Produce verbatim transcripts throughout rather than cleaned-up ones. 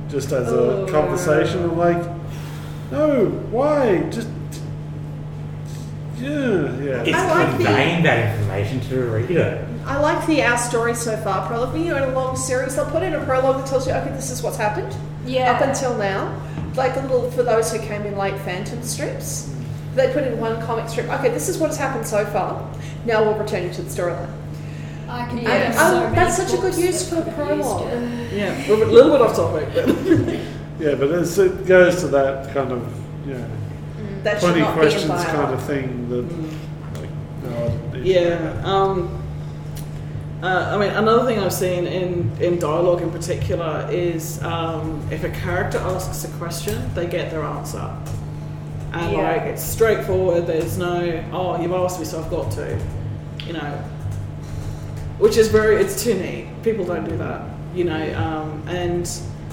just as oh. a conversation. I'm like, no, why? Just yeah, yeah. It's I like conveying that information to the reader. I like the Our Story So Far prologue. You know, in a long series, they'll put in a prologue that tells you, okay, this is what's happened Yeah. up until now. Like a little, for those who came in late, Phantom strips. They put in one comic strip. Okay, this is what has happened so far. Now we'll return you to the storyline. I can Yeah. yeah. Oh, so many that's such a good books use for that a could have used prologue. it. Yeah, we're a little bit off topic, but Yeah, but it's, it goes to that kind of yeah, Mm, that should twenty not questions be in kind dialogue. of thing. That like, no, I didn't need to yeah. know that. Um, uh, I mean, another thing I've seen in, in dialogue in particular is um, if a character asks a question, they get their answer. And Yeah. like, it's straightforward, there's no, oh, you've asked me, so I've got to, you know. Which is very, it's too neat. People don't do that, you know, um, and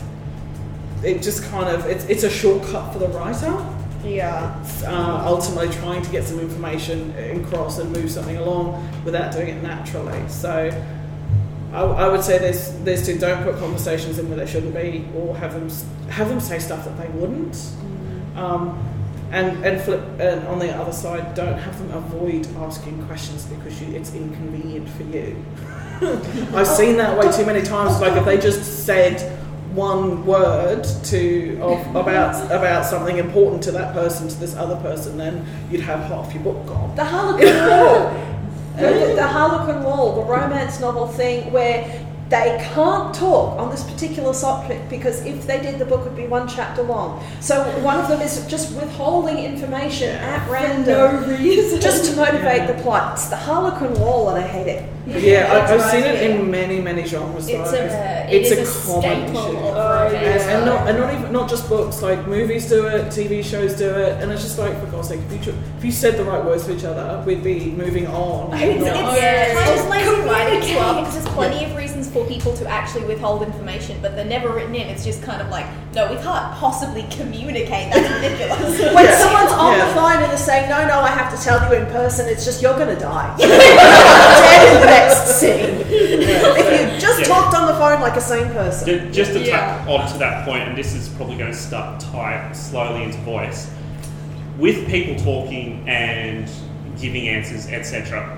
it just kind of, it's, it's a shortcut for the writer. Yeah. It's, uh, ultimately trying to get some information across and move something along without doing it naturally. So I, I would say there's there's two, don't put conversations in where they shouldn't be, or have them have them say stuff that they wouldn't. Mm. Um, and and flip and on the other side, don't have them avoid asking questions because you, it's inconvenient for you. I've seen that way too many times. Like if they just said one word to of, about about something important to that person, to this other person, then you'd have half your book gone. The Harlequin Wall. The, the Harlequin Wall, the romance novel thing where they can't talk on this particular subject because if they did, the book would be one chapter long. So one of them is just withholding information Yeah. at random. no reason. Just to motivate Yeah. the plot. It's the Harlequin Wall and I hate it. But yeah, I, I've That's seen right, it yeah. in many, many genres. It's though. a, it's it a is a common staple issue. of Oh, romance. And, and though. not and not even not just books, like movies do it, T V shows do it, and it's just like, for God's sake, if you, tr- if you said the right words to each other, we'd be moving on. It's, Not- it's Yeah. kind of lazy writing as well Communicate. because there's plenty of reasons for people to actually withhold information, but they're never written in. It's just kind of like, no, we can't possibly communicate. That's ridiculous. When Yeah. someone's on Yeah. the phone and they're saying, no, no, I have to tell you in person, it's just, you're going to die. Dead in the next scene. If you just Yeah. talked on the phone like a sane person. Ju- Just to Yeah. tack on to that point, and this is probably going to start tie slowly into voice, with people talking and giving answers, et cetera.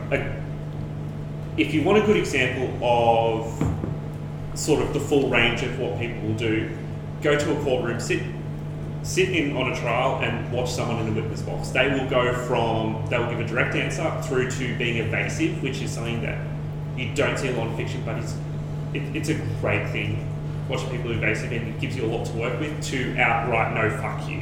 If you want a good example of sort of the full range of what people will do, go to a courtroom, sit sit in on a trial and watch someone in the witness box. They will go from, they will give a direct answer through to being evasive, which is something that you don't see a lot in fiction, but it's, it, it's a great thing. Watching people evasive, and it gives you a lot to work with, to outright no fuck you.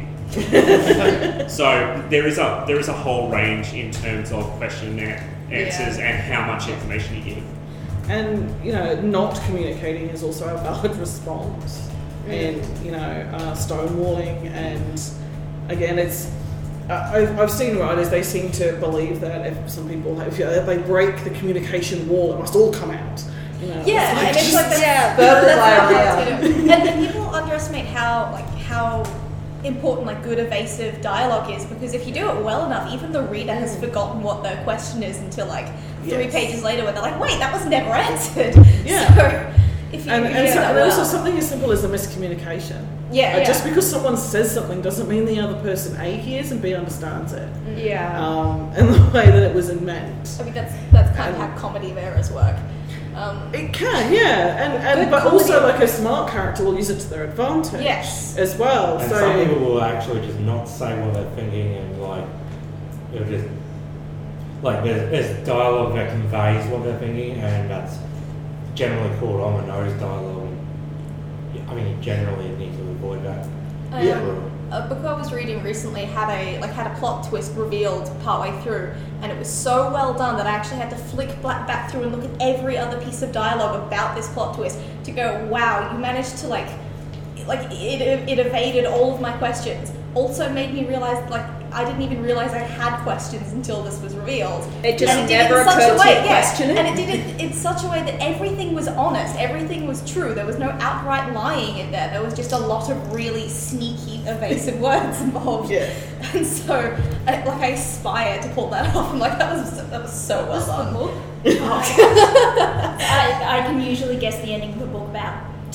So there is a there is a whole range in terms of question and answers and how much information you give. And you know, not communicating is also a valid response. And you know, uh, stonewalling, and again, it's uh, I've, I've seen writers, they seem to believe that if some people, if, if they break the communication wall, it must all come out. You know, Yeah, it's like, and it's just- like that's, yeah, that's verbal how diarrhea. it's gonna- And then people underestimate how like how important like good evasive dialogue is, because if you do it well enough, even the reader has forgotten what their question is until like three Yes. pages later, when they're like, wait, that was never answered. Yeah. So if you and, if you and, do so, that and well, also something as simple as a miscommunication. yeah, Uh, yeah. Just because someone says something doesn't mean the other person A hears and B understands it. Yeah. Um, and the way that it was meant. I mean that's that's kind of And- how comedy of errors work. Um, It can, yeah, and, and Good but also comedy. like a smart character will use it to their advantage. Yes. As well. And so some people will actually just not say what they're thinking, and like it'll just like there's, there's dialogue that conveys what they're thinking, and that's generally called on the nose dialogue. I mean, you generally need to avoid that. Um, Yeah. A book I was reading recently had a like had a plot twist revealed partway through, and it was so well done that I actually had to flick back back through and look at every other piece of dialogue about this plot twist to go, wow, you managed to like, like it it evaded all of my questions. Also made me realize like I didn't even realize I had questions until this was revealed. It just And it did never it in such occurred a to way, you to yeah, question it. and it did it in such a way that everything was honest, everything was true. There was no outright lying in there. There was just a lot of really sneaky, evasive words involved. Yeah. And so, I, like, I aspired to pull that off. I'm like, that was that was so well done. I, I can usually guess the ending of a book about ten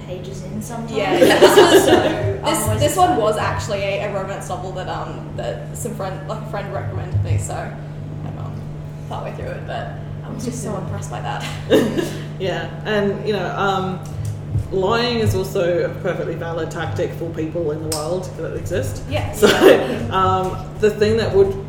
pages in sometimes. Yeah, yeah, this was so this I'm this always one was actually a, a romance novel that um that some friend like a friend recommended me, so I'm um, partway through it, but I was just so impressed by that. Yeah, and you know, um, lying is also a perfectly valid tactic for people in the world that exist. Yeah. So um, the thing that would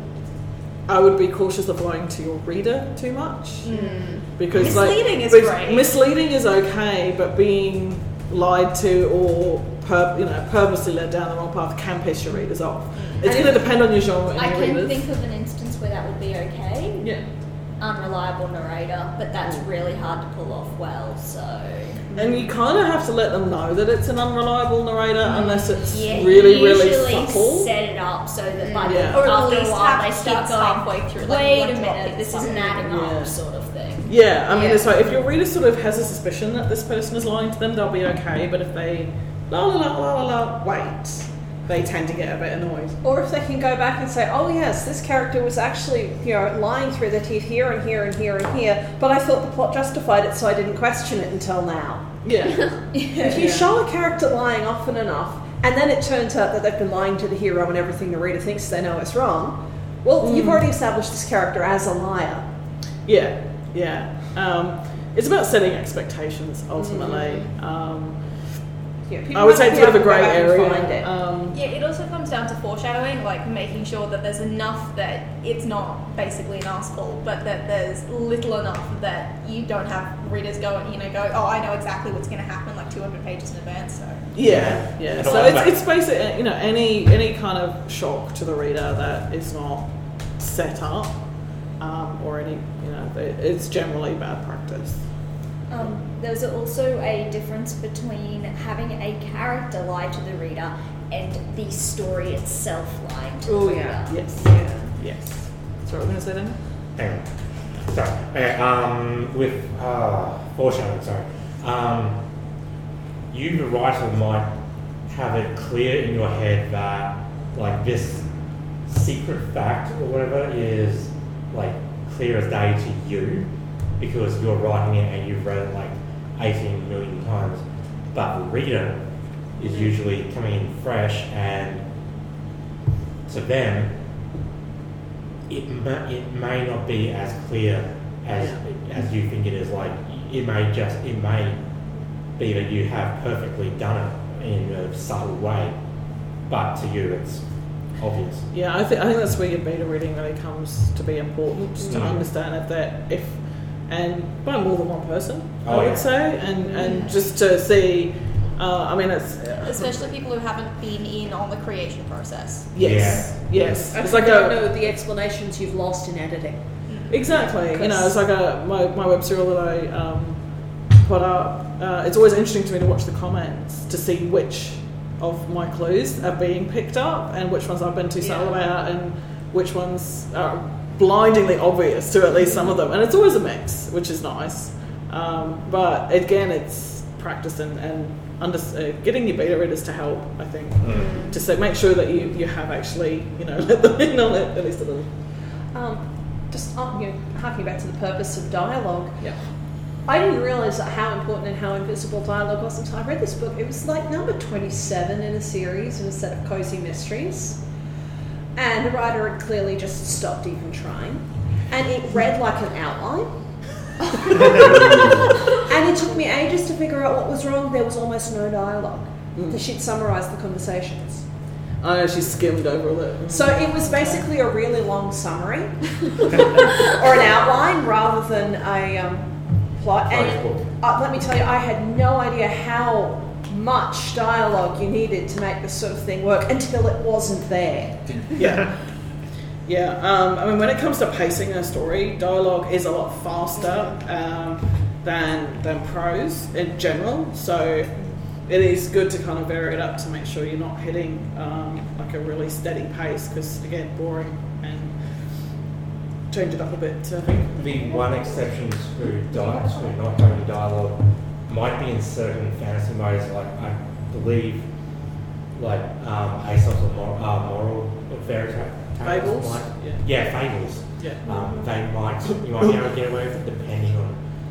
I would be cautious of lying to your reader too much Mm. because Misleading like, is but great. Misleading is okay, but being lied to or pur- you know purposely led down the wrong path can piss your readers off. It's And going to depend on your genre and I your can readers. think of an instance where that would be okay. Yeah. Unreliable narrator, but that's really hard to pull off well, so... And you kind of have to let them know that it's an unreliable narrator unless it's Yeah, really, you really usually subtle. set it up so that by Yeah. the, Or at after least a while have they start hints going, halfway through, like, wait one a drop minute, in this isn't something. adding Yeah. up, sort of thing. Yeah, I mean, Yeah. it's like if your reader sort of has a suspicion that this person is lying to them, they'll be okay. But if they la la la la la la wait, they tend to get a bit annoyed. Or if they can go back and say, oh yes, this character was actually, you know, lying through their teeth here and here and here and here, but I thought the plot justified it, so I didn't question it until now. Yeah, If you Yeah. show a character lying often enough, and then it turns out that they've been lying to the hero and everything the reader thinks they know is wrong, well, you've already established this character as a liar. yeah, yeah. Um, it's about setting expectations ultimately. Um, Yeah, people I would have say to it's a bit of a go grey back and area. find it. Um, Yeah, it also comes down to foreshadowing, like making sure that there's enough that it's not basically an article, but that there's little enough that you don't have readers go and you know go, oh, I know exactly what's going to happen like two hundred pages in advance. So Yeah, yeah. And So all it's, that- it's basically, you know, any any kind of shock to the reader that is not set up, um, or any, you know, it- it's generally bad practice. Um, there's also a difference between having a character lie to the reader and the story itself lying to the Oh, reader. yeah. Yes, yes. Sorry, what were we going to say then? Hang on. Sorry. Okay, um, with uh, foreshadowing, sorry. Um, you, the writer, might have it clear in your head that, like, this secret fact or whatever is, like, clear as day to you because you're writing it and you've read it, like, eighteen million times. But the reader is usually coming in fresh, and to them, it may, it may not be as clear as as you think it is. Like, it may just it may be that you have perfectly done it in a subtle way, but to you it's obvious. Yeah, I think I think that's where your beta reading really comes to be important to Mm. understand if that if and by more than one person, I Oh, would yeah. say, and and just to see. Uh, I mean, it's especially people who haven't been in on the creation process. yes, yes. I It's like don't a know the explanations you've lost in editing. exactly. You know, it's like a my, my web serial that I um, put up. Uh, it's always interesting to me to watch the comments to see which of my clues are being picked up and which ones I've been too subtle Yeah. about and which ones are blindingly obvious to at least some of them. And it's always a mix, which is nice. Um, but again, it's practice and, and under, uh, getting your beta readers to help, I think, Mm. to say, make sure that you, you have actually, you know, let them in on it at least a little. Um, just uh, you know, harking back to the purpose of dialogue, Yeah. I didn't realise how important and how invisible dialogue was until I read this book. It was like number twenty-seven in a series in a set of cozy mysteries. And the writer had clearly just stopped even trying. And it read like an outline. And it took me ages to figure out what was wrong. There was almost no dialogue. Mm. She'd summarised the conversations. I know she skimmed over it. So it was basically a really long summary or an outline rather than a um, plot. And uh, let me tell you, I had no idea how much dialogue you needed to make this sort of thing work until it wasn't there. Yeah. Yeah, um, I mean, when it comes to pacing a story, dialogue is a lot faster um, than than prose in general. So it is good to kind of vary it up to make sure you're not hitting um, like a really steady pace because, again, boring, and change it up a bit. I think the one exception to, di- to not having dialogue might be in certain fantasy modes, like I believe, like um, Aesop's or mor- uh, moral or fairy tale. tales Fables? might- Yeah. yeah, fables. Yeah. Um, they might you might be able to get away with it depending on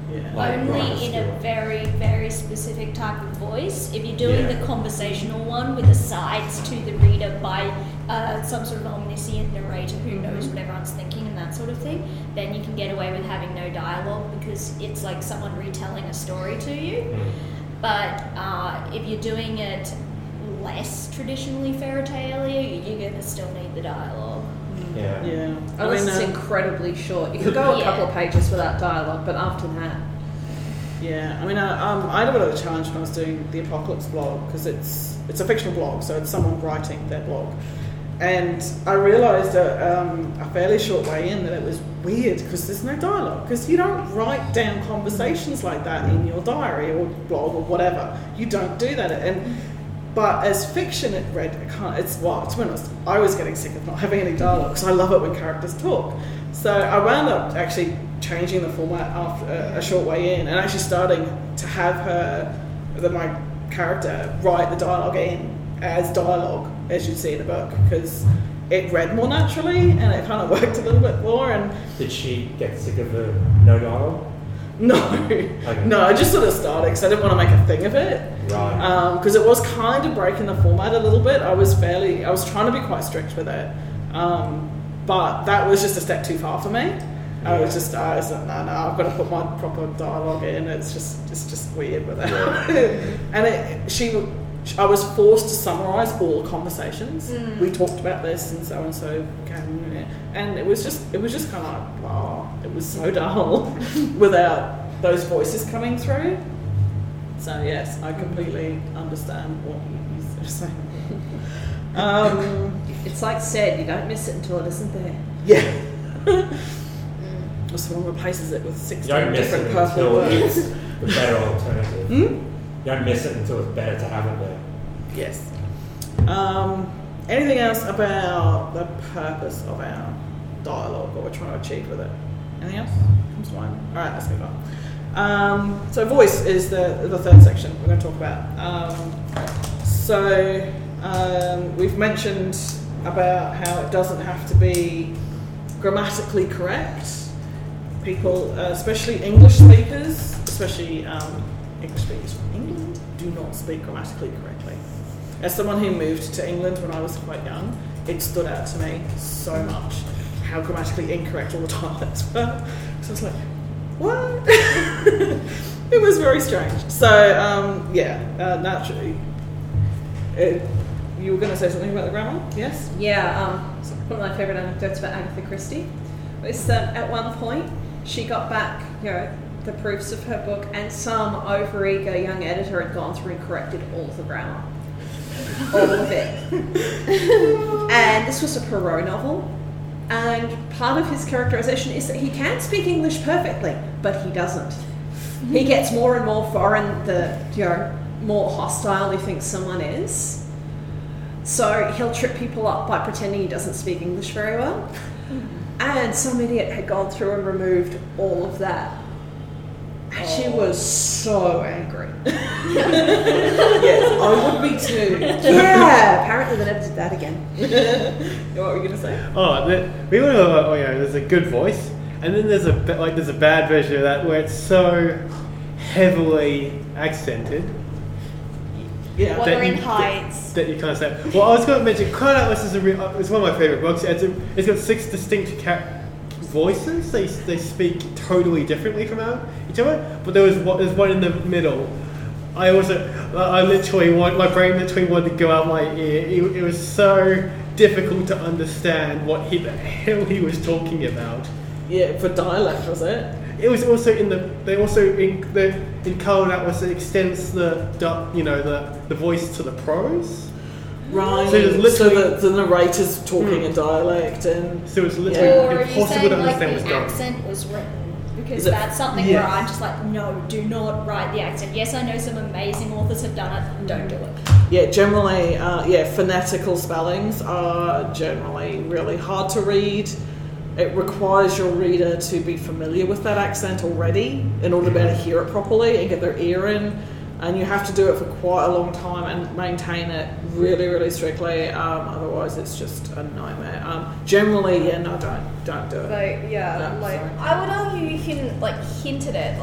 Yeah. Like Only Ryan's in a doing. very, very specific type of voice. If you're doing Yeah. the conversational one with asides to the reader by uh, some sort of omniscient narrator who knows what everyone's thinking and that sort of thing, then you can get away with having no dialogue because it's like someone retelling a story to you. Mm. But uh, if you're doing it less traditionally fairy tale, you're going to still need the dialogue. Yeah. Yeah. Unless it's uh, incredibly short. You could go a Yeah. couple of pages without dialogue, but after that, Yeah, I mean, I, um, I had a bit of a challenge when I was doing the Apocalypse blog because it's it's a fictional blog, so it's someone writing their blog, and I realised uh, um, a fairly short way in that it was weird because there's no dialogue because you don't write down conversations like that in your diary or blog or whatever. You don't do that, and but as fiction, it read it can't. It's well, to be honest, I was getting sick of not having any dialogue because I love it when characters talk. So I wound up actually changing the format after a, a short way in, and actually starting to have her, the, my character, write the dialogue in as dialogue, as you'd see in the book, because it read more naturally and it kind of worked a little bit more. And Did she get sick of the no dialogue? no, Okay. no, I just sort of started because I didn't want to make a thing of it. Right. Because it was kind of breaking the format a little bit. I was fairly, I was trying to be quite strict with it, um, but that was just a step too far for me. I was just, I was like, no, no, I've got to put my proper dialogue in. It's just, it's just weird with it. And it, she, I was forced to summarise all conversations. Mm. We talked about this and so and so, and it was just, it was just kind of like, wow, it was so dull without those voices coming through. So yes, I completely understand what you're saying. Um, it's like said, you don't miss it until it isn't there. yeah. Or someone replaces it with You sixteen don't miss different it purple until words. it's the better alternative. Hmm? You don't miss it until it's better to have it there. Yes. Um, anything else about the purpose of our dialogue, what we're trying to achieve with it? Anything else comes to mind? All right, let's move on. Um, so voice is the the third section we're going to talk about. Um, so um, we've mentioned about how it doesn't have to be grammatically correct. People, uh, especially English speakers, especially um, English speakers from England, do not speak grammatically correctly. As someone who moved to England when I was quite young, it stood out to me so much how grammatically incorrect all the dialects were. So I was like, what? It was very strange. So, um, yeah, uh, naturally. It, you were going to say something about the grammar? Yes? Yeah, um, one of my favourite anecdotes about Agatha Christie was that at one point she got back, you know, the proofs of her book, and some overeager young editor had gone through and corrected all of the grammar. All of it. And this was a Perrault novel, and part of his characterization is that he can speak English perfectly, but he doesn't. He gets more and more foreign the, you know, more hostile he thinks someone is. So he'll trip people up by pretending he doesn't speak English very well. And some idiot had gone through and removed all of that. And she Oh. was so angry. Yes, I would be too. Yeah, apparently they never did that again. What were you going to say? Oh, the, we want to. Oh, yeah. There's a good voice, and then there's a ba- like there's a bad version of that where it's so heavily accented Yeah. that Wuthering you, Heights. that you kind of say. Well, I was going to mention Crown Atlas is a re- uh, it's one of my favorite books. It's, a, it's got six distinct ca- voices. They they speak totally differently from our- each other. But there was one, there's one in the middle. I also I literally want my brain literally wanted to go out my ear. It, it was so difficult to understand what he, the hell he was talking about. Yeah, for dialect, was it? It was also in the. They also in the in Carl Atlas it extends the du- you know the the voice to the prose. Right. So there's literally- so the, the narrator's talking Hmm. in dialect, and So it's literally Yeah. Or are you impossible saying to like understand what's the going on. accent was written? Because Is it- that's something Yes. where I'm just like, no, do not write the accent. Yes, I know some amazing authors have done it. Don't do it. yeah, generally, uh, yeah, phonetical spellings are generally really hard to read. It requires your reader to be familiar with that accent already in order to be able to hear it properly and get their ear in. And you have to do it for quite a long time and maintain it really, really strictly. Um, otherwise, it's just a nightmare. Um, generally, yeah, no, don't, don't do it. Like, yeah, No, like sorry. I would argue you can like hint at it. Like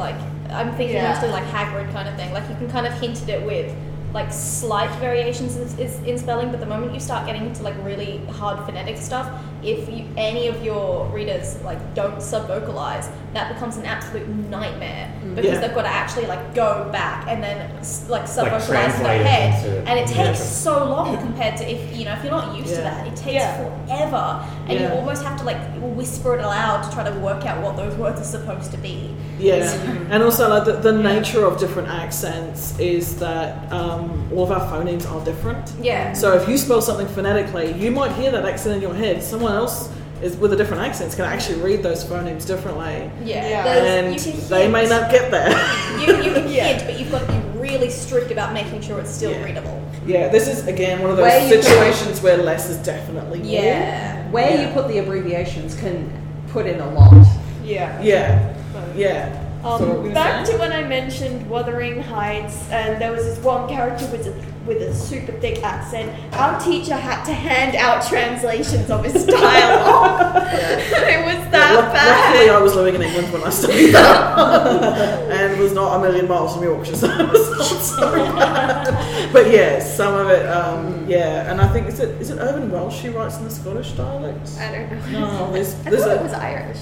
I'm thinking Yeah. mostly like Hagrid kind of thing. Like you can kind of hint at it with like slight variations is, is in spelling, but the moment you start getting into like really hard phonetic stuff, if you, any of your readers like don't sub-vocalize, that becomes an absolute nightmare because Yeah. they've got to actually like go back and then s- like sub-vocalize in translate their it head, into- and it yeah. takes so long compared to if you know if you're not used to Yeah. that, it takes Yeah. forever, and Yeah. you almost have to like whisper it aloud to try to work out what those words are supposed to be. Yeah, and also like the, the nature of different accents is that um, all of our phonemes are different. Yeah. So if you spell something phonetically, you might hear that accent in your head. Someone else is with a different accent can actually read those phonemes differently, Yeah. Yeah. There's- and you can they may hint. not get there. You, you can Yeah. hint, but you've got to be really strict about making sure it's still Yeah. readable. Yeah, this is again one of those Where you put- situations where less is definitely more. Yeah. Where Yeah. you put the abbreviations can put in a lot. Yeah. Yeah, yeah. Um, So what were you back saying? to when I mentioned Wuthering Heights, and there was this one character with a, with a super thick accent. Our teacher had to hand out translations of his dialogue. It was that Luck- bad. Luckily, I was living in England when I studied that, and was not a million miles from Yorkshire, so it was not so bad. But yeah, some of it, um, yeah, and I think is it is it Irvin Welsh who writes in the Scottish dialect? I don't know. No, there's, I there's thought a, it was Irish.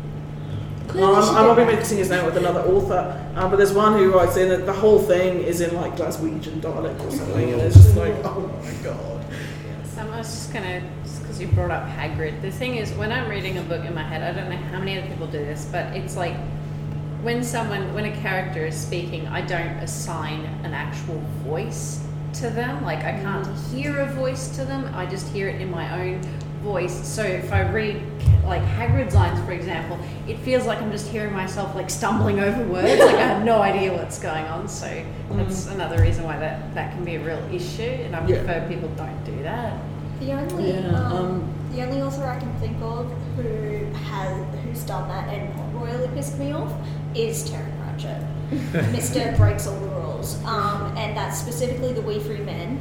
no, I'm, I might be mixing his name with another author, um, but there's one who writes in it. The whole thing is in like Glaswegian dialect or something, and it's just like, oh my god. So I was just gonna, just because you brought up Hagrid, the thing is, when I'm reading a book in my head, I don't know how many other people do this, but it's like when someone, when a character is speaking, I don't assign an actual voice to them. Like I can't hear a voice to them. I just hear it in my own voice. So if I read like Hagrid's lines, for example, it feels like I'm just hearing myself like stumbling over words. Like I have no idea what's going on. So that's another reason why that, that can be a real issue, and I Yeah. prefer people don't do that. The only Yeah, um, um, the only author I can think of who has who's done that and not royally pissed me off is Terry Pratchett. Mister Breaks All the Rules, um, and that's specifically the We Free Men,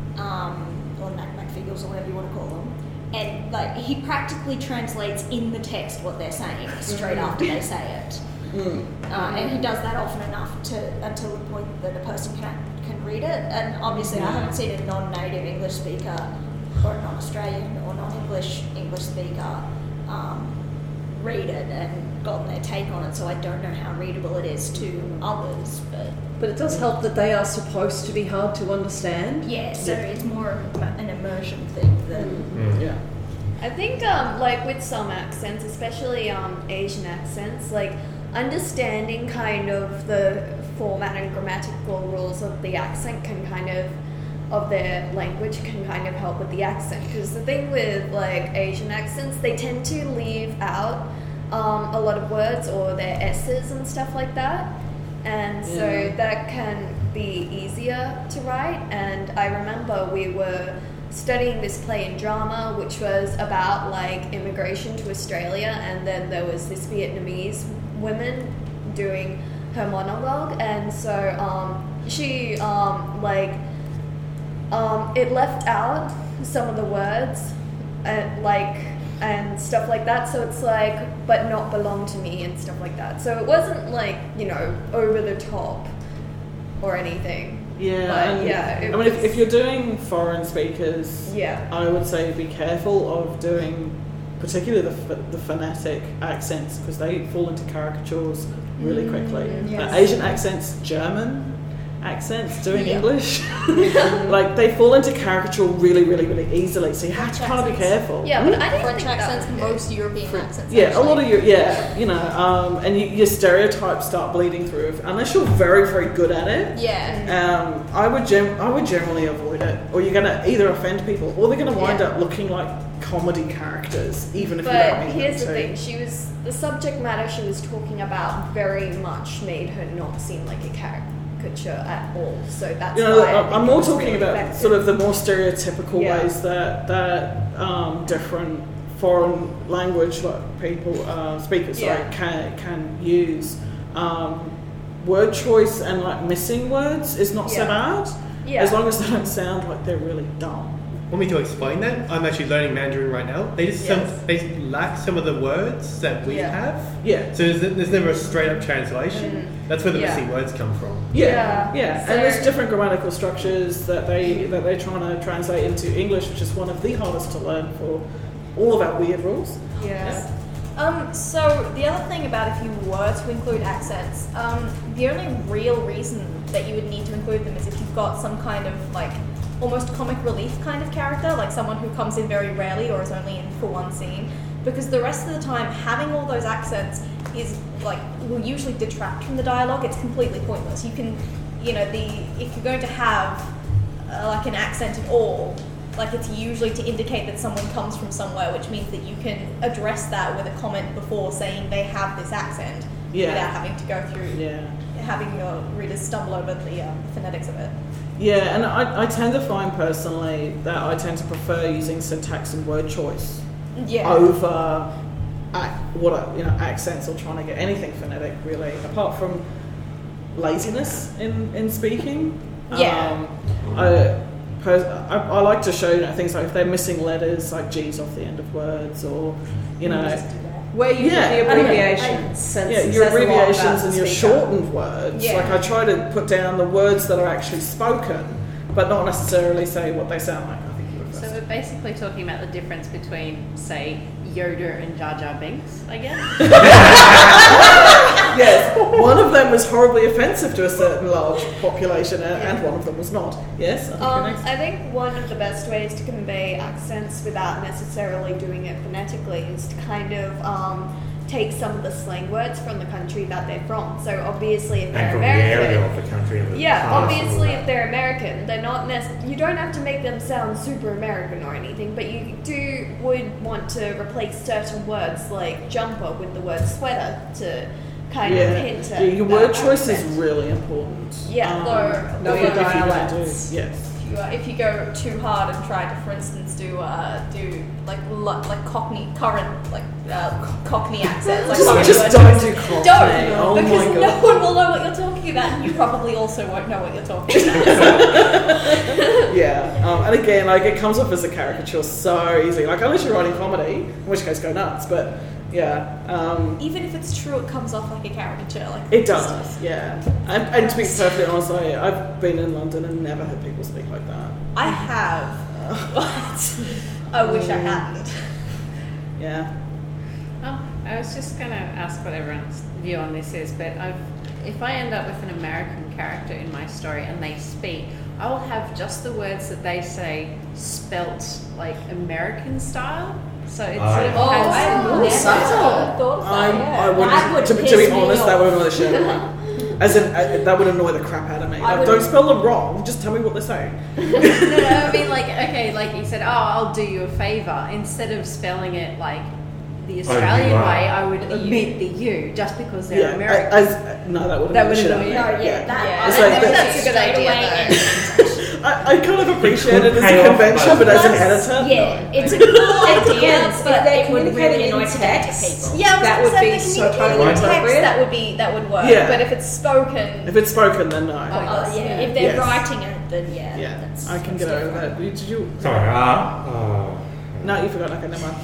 um, or Mac MacFigures or whatever you want to call them. And like he practically translates in the text what they're saying straight after they say it. Mm. Uh, and he does that often enough to until the point that a person can can read it. And obviously, I haven't seen a non-native English speaker or a non-Australian or non-English English speaker um, read it and gotten their take on it. So I don't know how readable it is to others. But But it does help that they are supposed to be hard to understand. yeah, so it's more of an immersion thing than. Mm. Yeah. I think, um, like with some accents, especially um, Asian accents, like understanding kind of the format and grammatical rules of the accent can kind of, of their language can kind of help with the accent. Because the thing with like Asian accents, they tend to leave out um, a lot of words or their S's and stuff like that. And so Yeah. that can be easier to write. And I remember we were studying this play in drama which was about like immigration to Australia, and then there was this Vietnamese woman doing her monologue, and so um, she um, like um, it left out some of the words and like and stuff like that, so it's like but not belong to me and stuff like that, so it wasn't like, you know, over the top or anything. Yeah, But, and- yeah, it I mean, if, was- if you're doing foreign speakers, Yeah. I would say be careful of doing, particularly the, ph- the phonetic accents, because they fall into caricatures really quickly. Mm, yes. Uh, Asian accents, German accents, doing Yeah. English, like they fall into caricature really, really, really easily. So you have to French kind of be accents. careful. Yeah, but I didn't French think that accents, was good. most European accents. Yeah, a actually. lot of your yeah, you know, um, and you, your stereotypes start bleeding through unless you're very, very good at it. Yeah. Um, I would gem- I would generally avoid it, or you're gonna either offend people, or they're gonna wind Yeah. up looking like comedy characters, even if you But don't mean here's the them to. thing: she was the subject matter she was talking about very much made her not seem like a caricature at all. So that's You know, why I I'm think I'm it more was talking really about effective. sort of the more stereotypical Yeah. ways that that um, different foreign language like people uh, speakers Yeah. like can can use. Um, word choice and like missing words is not so Yeah. bad, Yeah. as long as they don't sound like they're really dumb. want me to explain that, I'm actually learning Mandarin right now. They just Yes. some, they lack some of the words that we Yeah. have. Yeah. So there's, there's never a straight up translation. That's where the Yeah. missing words come from. Yeah, Yeah. yeah, So- and there's different grammatical structures that they that they're trying to translate into English, which is one of the hardest to learn for all of our weird rules. Yeah. Um, so the other thing about if you were to include accents, um, the only real reason that you would need to include them is if you've got some kind of like almost comic relief kind of character, like someone who comes in very rarely or is only in for one scene. Because the rest of the time, having all those accents is like will usually detract from the dialogue. It's completely pointless. You can, you know, the if you're going to have uh, like an accent at all, like it's usually to indicate that someone comes from somewhere, which means that you can address that with a comment before saying they have this accent Yeah. without having to go through Yeah. having your readers stumble over the um, phonetics of it. Yeah, and I, I tend to find personally that I tend to prefer using syntax and word choice Yeah. over ac- what I, you know accents or trying to get anything phonetic really, apart from laziness in, in speaking. Yeah. Um, I, pers- I I like to show you know things like if they're missing letters like G's off the end of words, or you know. Where you Yeah, put the I don't know. abbreviations. says- Yeah, your says a lot about abbreviations the and your speaker. shortened words. Yeah. Like I try to put down the words that are actually spoken, but not necessarily say what they sound like. I think you would So best. we're basically talking about the difference between, say, Yoda and Jar Jar Binks, I guess. Yes, one of them was horribly offensive to a certain large population, and, and one of them was not. Yes. I think you're Um, next. I think one of the best ways to convey accents without necessarily doing it phonetically is to kind of um, take some of the slang words from the country that they're from. So obviously, if And they're from the American, area of the country. And the yeah, past and all obviously, that. if they're American, they're not nec- you don't have to make them sound super American or anything, but you do would want to replace certain words like jumper with the word sweater to kind of Yeah, hint at yeah, your that word choice is accent. really important. Yeah, Um, though- Know if your you- if you're gonna dialects. do- Yes. If you, uh, if you go too hard and try to, for instance, do uh, do like lo- like Cockney current like uh, Cockney accents, like Just, Cockney just word don't choices, do Cockney. don't Oh because my no god. one will know what you're talking about, and you probably also won't know what you're talking about. Yeah, um, and again, like it comes off as a caricature so easily. Like unless you're writing comedy, in which case go nuts. But yeah, um, Even if it's true, it comes off like a caricature. Like it does. Yeah, and, and to be perfectly honest, I, I've been in London and never heard people speak like that. I have, but I wish I hadn't. Yeah. Oh, I was just going to ask what everyone's view on this is, but I've, if I end up with an American character in my story and they speak, I will have just the words that they say spelt like American style. So it's Oh, sort of yeah. has- I've Oh, never subtle. thought of I, that. I would, That would to, to piss be me honest, that off. would annoy the shit out of me. As in, uh, that would annoy the crap out of me. I Like, would- don't spell them wrong. Just tell me what they're saying. no, no, I mean like okay, like you said, oh, I'll do you a favor. Instead of spelling it like the Australian you are. way, I would omit the you just because they're Yeah. American. As, uh, no, that would That annoy the would shit annoy out you. of me. No, yeah, that, Yeah. It's I like think the- that's a good idea. I, I kind of appreciate it as pay a off, convention, but- but as an That's- editor, Yeah, no. it's a cool idea, If but they're it would really communicating annoy in potato text, people. Yeah, I was That gonna would say, be if so they're communicating totally in text, appropriate. that would be that would work. Yeah. But if it's spoken, If it's spoken, then no. Oh, uh, yeah, if they're Yes. writing it, then yeah, Yeah, that's, I can that's get over different. that. Did you? Sorry, uh, uh, No, you forgot. Okay, never mind.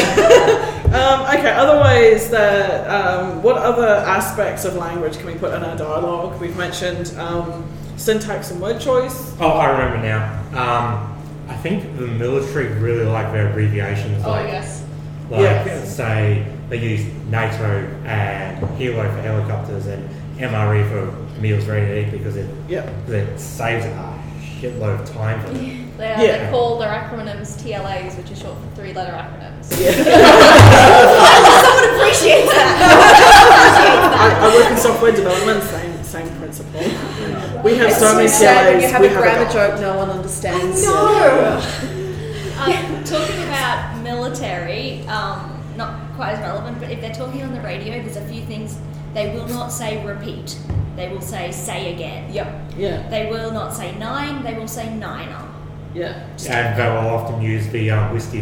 um, okay, other ways that, um, what other aspects of language can we put in our dialogue? We've mentioned um, syntax and word choice. oh, I remember now. Um, I think the military really like their abbreviations. oh like, yes, Like, Yeah. say, they use NATO and Hilo for helicopters and M R E for meals ready to eat because it, Yeah. it saves a shitload of time for them. they, are, Yeah. they call their acronyms T L As, which is short for three-letter acronyms. Someone appreciates that. I, I work in software development, same same principle. We have so many It's so sad when you T L As. have We a have grammar a joke no one understands. Um, talking about military, um, not quite as relevant, but if they're talking on the radio, there's a few things they will not say repeat. They will say say again. Yep. Yeah, They will not say nine, they will say niner. yeah. And they will often use the um, whiskey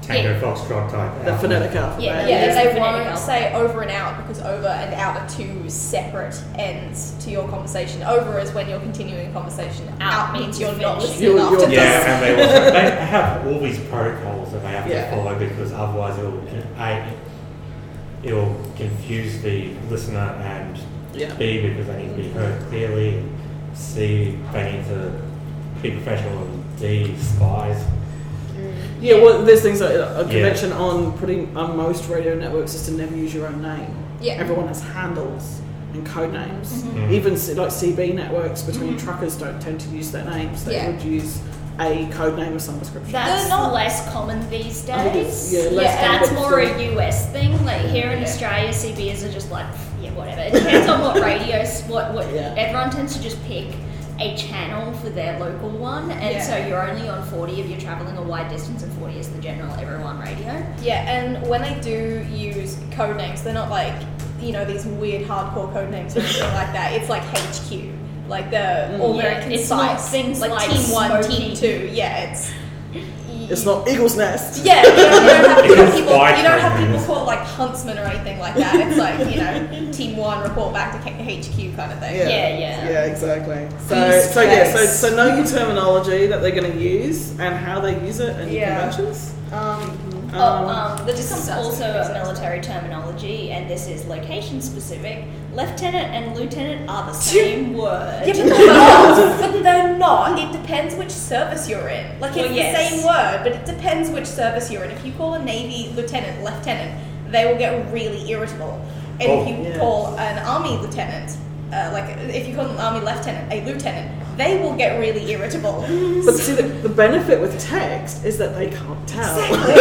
Tango Yeah. Foxtrot type. The alphabet. phonetic alphabet. Yeah, Yeah, It's and they the phonetic won't alphabet. say over and out because over and out are two separate ends to your conversation. Over is when you're continuing a conversation. Out, Out means means you're you're not finishing. listening You're- after you're- this. Yeah, and they also they have all these protocols that they have Yeah. to follow because otherwise it will a it will confuse the listener, and Yeah. B because they need to be heard clearly, C they need to be professional, and D spies. Yeah, well, there's things like a Yeah. convention on pretty on most radio networks is to never use your own name. Yeah. Everyone has handles and code names. Mhm. Even c- like C B networks between truckers don't tend to use their names. They Yeah. would use a code name of some description. That's They're not- less common these I think it's- days. yeah, less that's common, more but a U S thing. Like here in Yeah. Australia, C Bs are just like, pff, yeah, whatever. It depends on what radios, what what Yeah. everyone tends to just pick a channel for their local one, and Yeah. so you're only on forty if you're traveling a wide distance, and forty is the general everyone radio. Yeah, and when they do use code names, they're not like, you know, these weird hardcore code names or anything like that. It's like H Q. Like they're all very Yeah, concise. it's not things like Team One, smoking. Team Two. Yeah, it's. It's not Eagle's Nest. Yeah, you don't, you don't have, you don't It's people, spy you don't have code people names. called like huntsmen or anything like that. It's like, you know, Team One report back to K- H Q kind of thing. Yeah, Yeah, yeah. yeah, exactly. So, Use so yeah, so case. so know your terminology that they're going to use and how they use it in Yeah. conventions. Um, Oh, Um, um, the this is distance also makes a sense. military terminology, and this is location specific. Lieutenant and lieutenant are the same word. Yeah, but they're not. But they're not. It depends which service you're in. Like, it's Well, yes. the same word, but it depends which service you're in. If you call a Navy lieutenant lieutenant, they will get really irritable. And Oh. if you Yeah. call an army lieutenant, uh, like if you call an army lieutenant a lieutenant, they will get really irritable. But see, the, the benefit with text is that they can't tell.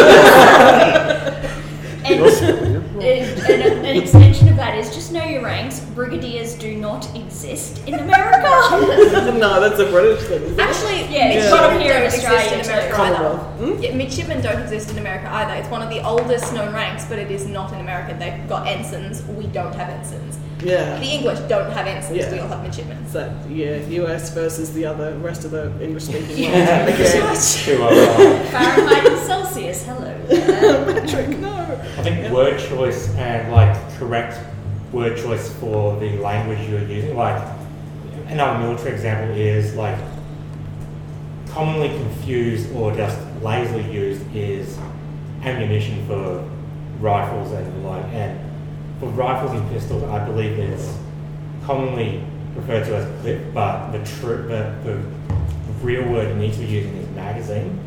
And, and an, an extension of that is just know your ranks. Brigadiers do not exist in America. No, that's a British thing. Isn't it? Actually, Yeah, it's midshipmen got here in don't exist Australia in too. America Commonwealth. either. Hmm? Yeah, midshipmen don't exist in America either. It's one of the oldest known ranks, but it is not in America. They've got ensigns. We don't have ensigns. Yeah. The English don't have ensigns. Yeah. We all have midshipmen. So yeah, U S versus the other rest of the English speaking world. Yeah. Again. Two are wrong. Fahrenheit and Celsius. Hello. Patrick, no. I think word choice and like correct word choice for the language you're using. Like another military example is like commonly confused or just lazily used is ammunition for rifles and like and for rifles and pistols. I believe it's commonly referred to as clip, but the true the, the real word you need to be using is magazine.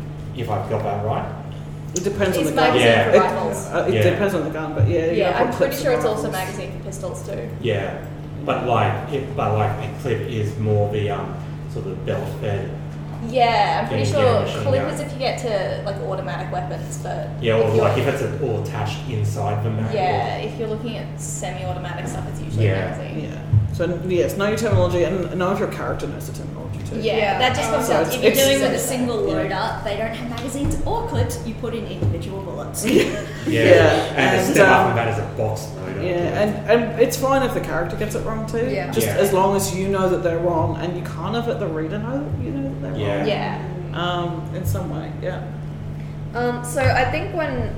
If I've got that right. It depends on It's the gun. magazine Yeah. for It, rifles. uh, it Yeah. depends on the gun, but yeah. you Yeah, gotta I'm put pretty clips sure in it's also rifles. magazine for pistols too. Yeah, but like, it, but like a clip is more the um sort of belt fed. Yeah, I'm pretty Yeah, sure yeah, machine clip gun. is if you get to like automatic weapons, but Yeah, or if you're- like if it's a, all attached inside the mag. yeah, if you're looking at semi-automatic stuff, it's usually Yeah. magazine. Yeah. So yes, know your terminology and know if your character knows the terminology too. Yeah, Yeah. that just comes So down it's- to If you're it's- doing with a it's- single yeah. loader, they don't have magazines or clips. You put in individual bullets. Yeah, Yeah, and, and, a step up um, from that is a box loader. Yeah, and, and it's fine if the character gets it wrong too. Yeah. Just Yeah. as long as you know that they're wrong and you kind of let the reader know that you know that they're Yeah. wrong. Yeah. Um, in some way, yeah. Um, so I think when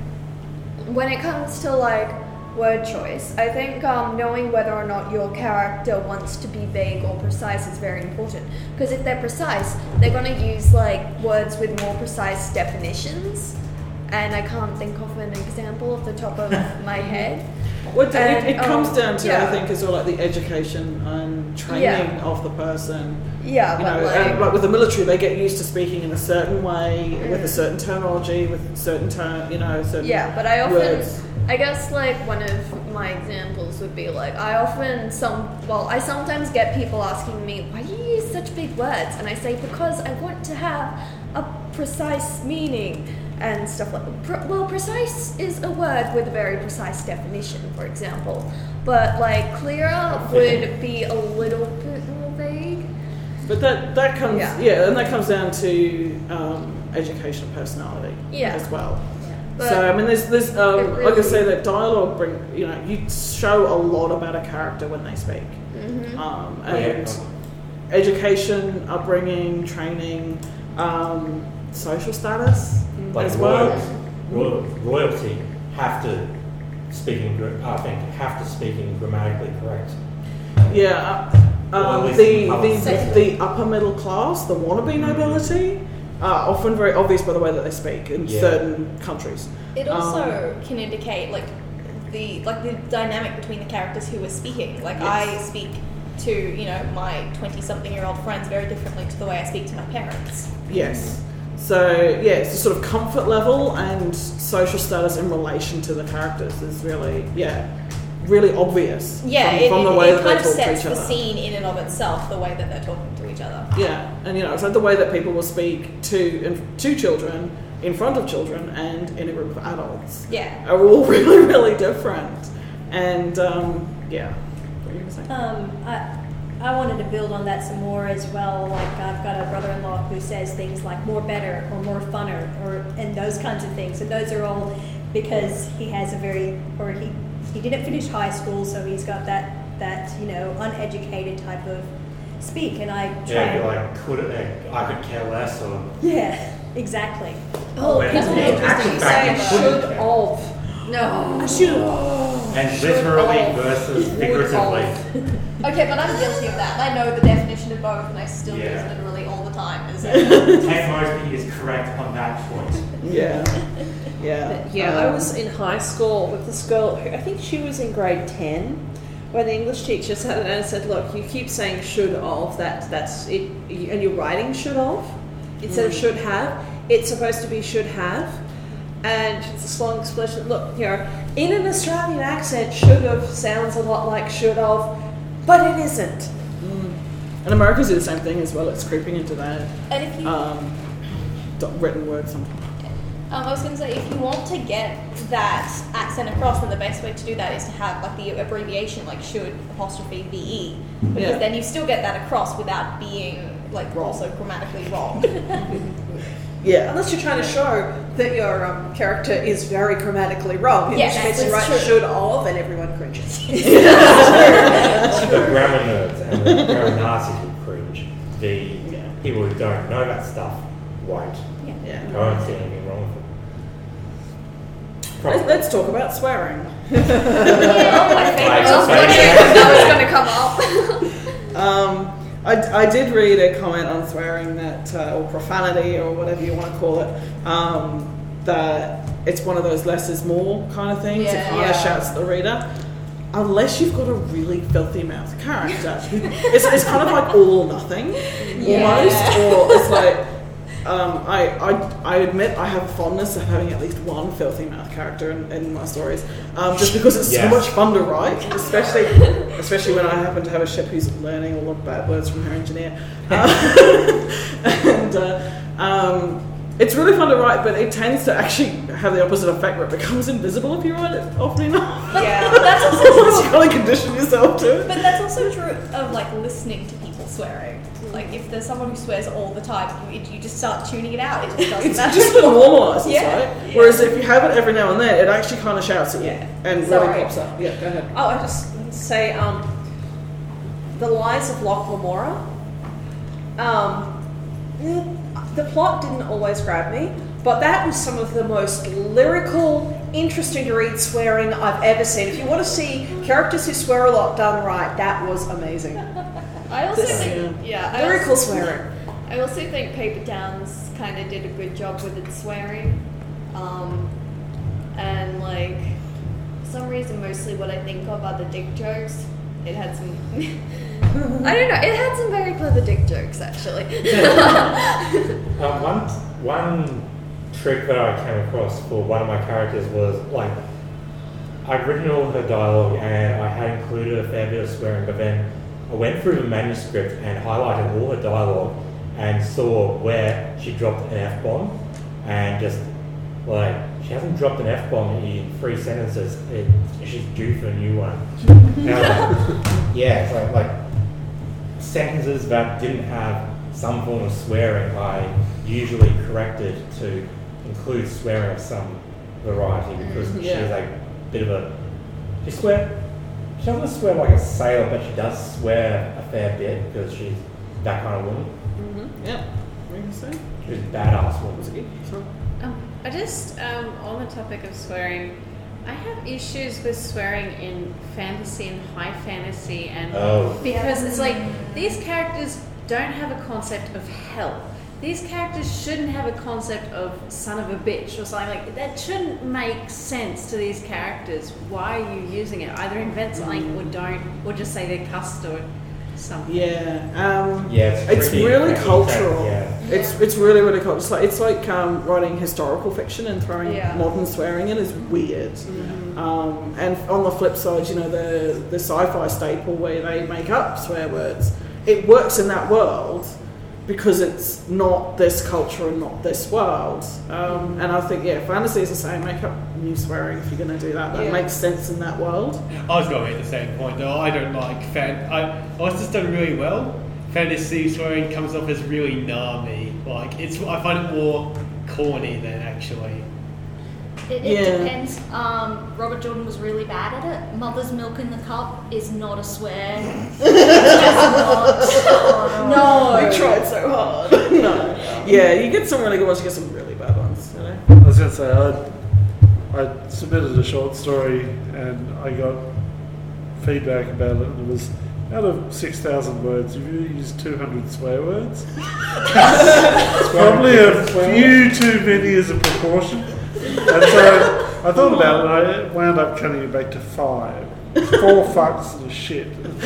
when it comes to like word choice, I think um, knowing whether or not your character wants to be vague or precise is very important. Because if they're precise, they're going to use like words with more precise definitions. And I can't think of an example off the top of my head. Well, it, And, it, it comes um, down to yeah. I think as well like the education and training Yeah. of the person. Yeah, You but know, like, and like with the military, they get used to speaking in a certain way, with a certain terminology, with certain term, you know, certain yeah, but I often, words. I guess like one of my examples would be like I often some well I sometimes get people asking me why do you use such big words, and I say because I want to have a precise meaning and stuff like that. Well, precise is a word with a very precise definition, for example, but like clearer would be a little bit more vague. But that that comes Yeah. yeah, and that comes down to um, education and personality Yeah. as well. But so I mean, there's there's um, it like I really- say that dialogue bring you know you show a lot about a character when they speak, Mhm. um, Oh, yeah. and education, upbringing, training, um, social status Like as well. work, royal, royalty have to speak in, gra- I think, have to speak in grammatically correct. Yeah, uh, Or at um, least the, in public the, sector. the upper middle class, the wannabe nobility, are often very obvious by the way that they speak in Yeah. certain countries. It also Um, can indicate like the like the dynamic between the characters who are speaking. Like Yes. I speak to you know my twenty-something-year-old friends very differently to the way I speak to my parents. Yes. So yeah, it's the sort of comfort level and social status in relation to the characters is really yeah, really obvious. Yeah, from, it, from the it, way it that kind they of talk to sets each the other. scene in and of itself, the way that they're talking to each other. Yeah, and you know, it's like the way that people will speak to in, to children in front of children and in a group of adults Yeah. are all really really different. And um, yeah, what were you gonna say? Um, I, I wanted to build on that some more as well. Like I've got a brother-in-law who says things like more better or more funner or and those kinds of things. And those are all because he has a very or he he didn't finish high school, so he's got that that you know uneducated type of speak. And I try. Yeah, and- you're like, could it, I could care less, or yeah, exactly. Oh, When isn't in it interesting? actual You fact, say you couldn't should care. of. No. Should. and Should literally of, versus would figuratively. of. Okay, but I'm guilty of that. I know the definition of both, and I still use Yeah. it literally all the time. As a, Ted Mosby is correct on that point. Yeah, yeah, But yeah, I Um, was in high school with this girl who I think she was in grade ten, where the English teacher sat down and said, "Look, you keep saying should of. That that's it, and you're writing should of instead of should have. It's supposed to be should have." And it's this long explanation. Look, you know, in an Australian accent, should have sounds a lot like should have, but it isn't. And Americans do the same thing as well. It's creeping into that and if you, um, um, do- written word sometimes. I was going to say, if you want to get that accent across, then the best way to do that is to have like the abbreviation, like should apostrophe ve, because Yeah. then you still get that across without being like also grammatically wrong. Yeah, Unless you're trying to show that your um, character is very grammatically wrong. In Yeah, which case that's you write true. should of and everyone cringes. The grammar nerds and the grammar Nazis will cringe. The people who don't know that stuff won't. yeah. I don't see anything wrong with it. Let's, let's talk about swearing. My favorite. Like, That was gonna come up. Um, I, I did read a comment on swearing that, uh, or profanity, or whatever you want to call it, um, that it's one of those less is more kind of things. It Yeah. kind of Yeah. shouts at the reader. Unless you've got a really filthy mouth character. it's, it's kind of like all or nothing, almost. Or it's like, um, I, I, I admit I have a fondness of having at least one filthy mouth character in, in my stories, um, just because it's Yes. so much fun to write, especially especially when I happen to have a ship who's learning all the bad words from her engineer. Uh, and uh, um, it's really fun to write, but it tends to actually have the opposite effect where it becomes invisible if you write it often enough. Yeah, but that's also Unless true. you kind of condition yourself to it. But that's also true of like listening to people swearing. Like if there's someone who swears all the time, you, you just start tuning it out. It just doesn't It's matter. just sort of normalises, Yeah. right? Whereas if you have it every now and then, it actually kind of shouts at you Yeah. and Sorry. really pops up. Yeah, go ahead. Oh, I just want to say, um, the Lies of Locke Lamora. Um, eh, the plot didn't always grab me, but that was some of the most lyrical, interesting to read swearing I've ever seen. If you want to see characters who swear a lot done right, that was amazing. I also This- think, yeah, I Lyrical also, swearing. I also think Paper Towns kind of did a good job with its swearing, um, and like for some reason, mostly what I think of are the dick jokes. It had some. I don't know. It had some very clever dick jokes, actually. Um, one, one trick that I came across for one of my characters was like, I'd written all her dialogue and I had included a fair bit of swearing, but then I went through the manuscript and highlighted all her dialogue and saw where she dropped an F-bomb and just like, she hasn't dropped an F-bomb in three sentences, it, she's due for a new one. And I was like, yeah, it's like, like sentences that didn't have some form of swearing, I usually corrected to include swearing of some variety because Yeah. she's like a bit of a. She swear. She doesn't swear like a sailor, but she does swear a fair bit because she's that kind of woman. Mm-hmm. Yeah. What were you saying? Just badass Was ones. it you? Sorry. Um, I just, um, on the topic of swearing, I have issues with swearing in fantasy and high fantasy, and Oh. because it's like these characters don't have a concept of hell. These characters shouldn't have a concept of son of a bitch or something like that. That shouldn't make sense to these characters. Why are you using it? Either invent something or don't, or just say they're cussed or something. Yeah. Um, Yeah, it's, It's tricky. really It's cultural. Yeah. It's it's really really cool. It's like it's like um, writing historical fiction and throwing Yeah. modern swearing in is weird. Um, and on the flip side, you know the the sci-fi staple where they make up swear words, it works in that world because it's not this culture and not this world. Um, and I think yeah, fantasy is the same. Make up new swearing if you're going to do that. That Yeah. makes sense in that world. I was going to make the same point though. I don't like fan. I unless it's done really well. Fantasy swearing comes off as really narmy. Like it's, I find it more corny than actually. It, it Yeah. depends. Um, Robert Jordan was really bad at it. Mother's milk in the cup is not a swear. It's just not. No. We tried so hard. No. Yeah, you get some really good ones. You get some really bad ones. You know. I was going to say, I, I submitted a short story and I got feedback about it, and it was out of six thousand words, if you use two hundred swear words, it's probably a few too many as a proportion. And so I thought about it and I wound up cutting it back to five. Four fucks and a shit.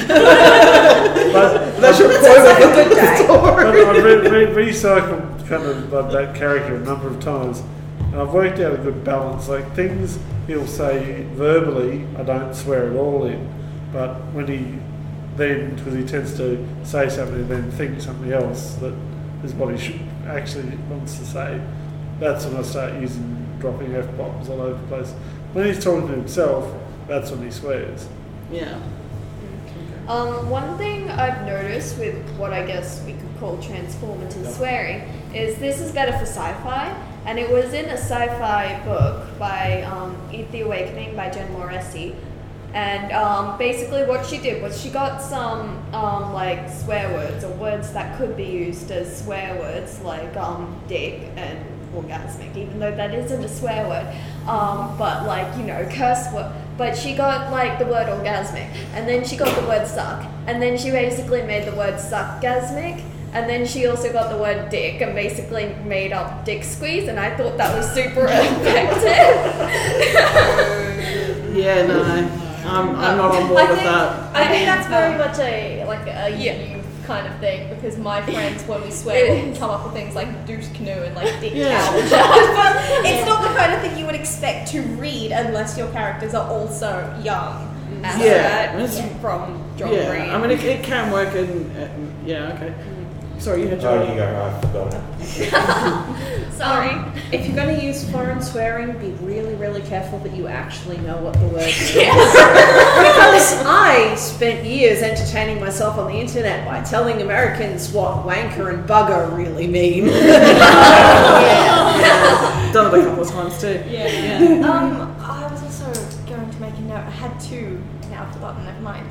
But That's your quote of the day. But I've re- re- recycled kind of like that character a number of times, and I've worked out a good balance. Like things he'll say verbally, I don't swear at all in, but when he then, because he tends to say something and then think something else that his body should actually wants to say, that's when I start using dropping F bombs all over the place. When he's talking to himself, that's when he swears. Yeah. Um, one thing I've noticed with what I guess we could call transformative swearing is this is better for sci-fi, and it was in a sci-fi book by um, Eat the Awakening by Jen Moresi. And um, basically what she did was she got some um, like swear words or words that could be used as swear words like um, dick and orgasmic, even though that isn't a swear word, um, but like, you know, curse word. But she got like the word orgasmic, and then she got the word suck, and then she basically made the word suckgasmic, and then she also got the word dick and basically made up dick squeeze, and I thought that was super effective. Yeah, no. I'm, I'm not on board I with think, that. I think that's very much a like a youth kind of thing, because my friends, when we swear, will come up with things like douche canoe and like dick Yeah. cow. But it's not the kind of thing you would expect to read unless your characters are also young. As Yeah, that it's- from John yeah, Green. I mean, it, it can work in. Uh, yeah, okay. Sorry, you had Oh, your. you go. I forgot it. Sorry. Um, if you're going to use foreign swearing, be really, really careful that you actually know what the word is. Because I spent years entertaining myself on the internet by telling Americans what wanker and bugger really mean. Yeah. Done it a couple of times too. Yeah, yeah. um, I was also going to make a note. I had two. Now I've forgotten. Never mind.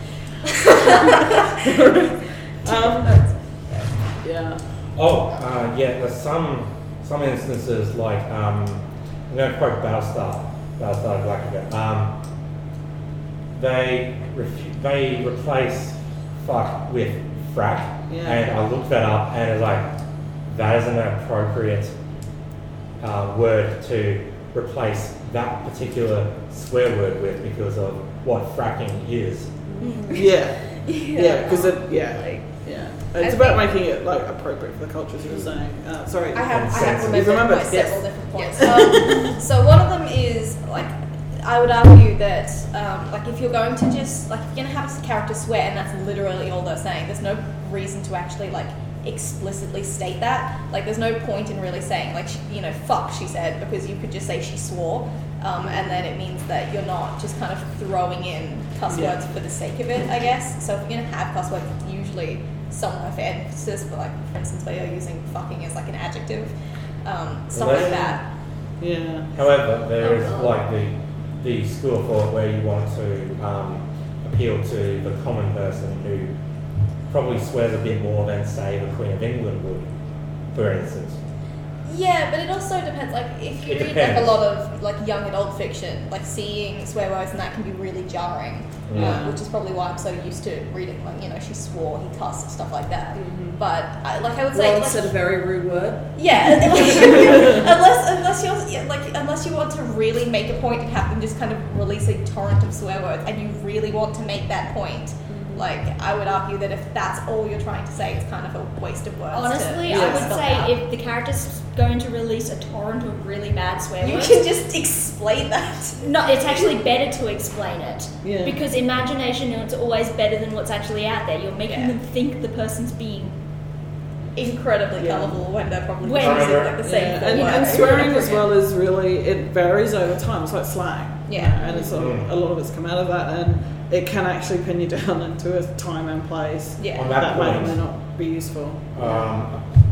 Um, yeah. Oh, uh, yeah. There's some some instances like um, I'm going to quote Battlestar, Battlestar Galactica. Um, they ref- they replace fuck with frack, Yeah. and I looked that up, and it's like that is an appropriate uh, word to replace that particular swear word with because of what fracking is. Yeah. Yeah, because it. Yeah. Like, Yeah. It's about making it like appropriate for the cultures you were saying. Uh, sorry. I have, I have Sensitive. remembered, Remembered, quite yes. several different points. Um, so one of them is like, I would argue that um, like if you're going to just like if you're going to have a character swear and that's literally all they're saying, there's no reason to actually like explicitly state that. Like there's no point in really saying like she, you know fuck she said, because you could just say she swore, um, and then it means that you're not just kind of throwing in cuss Yeah. words for the sake of it, I guess. So if you're going to have cuss words, it's usually somewhere for emphasis, but like for instance where you're using fucking as like an adjective, um, stuff Well, like that's- that. Yeah. However, there is Oh. like the the school of thought where you want to um, appeal to the common person who probably swears a bit more than say the Queen of England would. for instance. Yeah, but it also depends. Like, if you It read depends. like a lot of like young adult fiction, like seeing swear words and that can be really jarring. Yeah. Um, which is probably why I'm so used to reading, like, you know, she swore, he cussed, stuff like that. But I, like I would say, Ron like, said a very rude word. yeah, unless unless you're yeah, like unless you want to really make a point and have them just kind of release a torrent of swear words, and you really want to make that point. Like, I would argue that if that's all you're trying to say, it's kind of a waste of words. Honestly, to, I to would spell say out. if the character's going to release a torrent of really bad swear you words, can just explain that. no, it's actually better to explain it. Yeah. Because imagination is always better than what's actually out there. You're making Yeah. them think the person's being. Incredibly Yeah. colourful when they're probably When- using like the same Yeah, full and, word and over swearing over as again. well is really, it varies over time. It's like slang. Yeah. You know, and it's a, Mm. a lot of it's come out of that, and it can actually pin you down into a time and place Yeah. On that, that may or point, may not be useful. Um,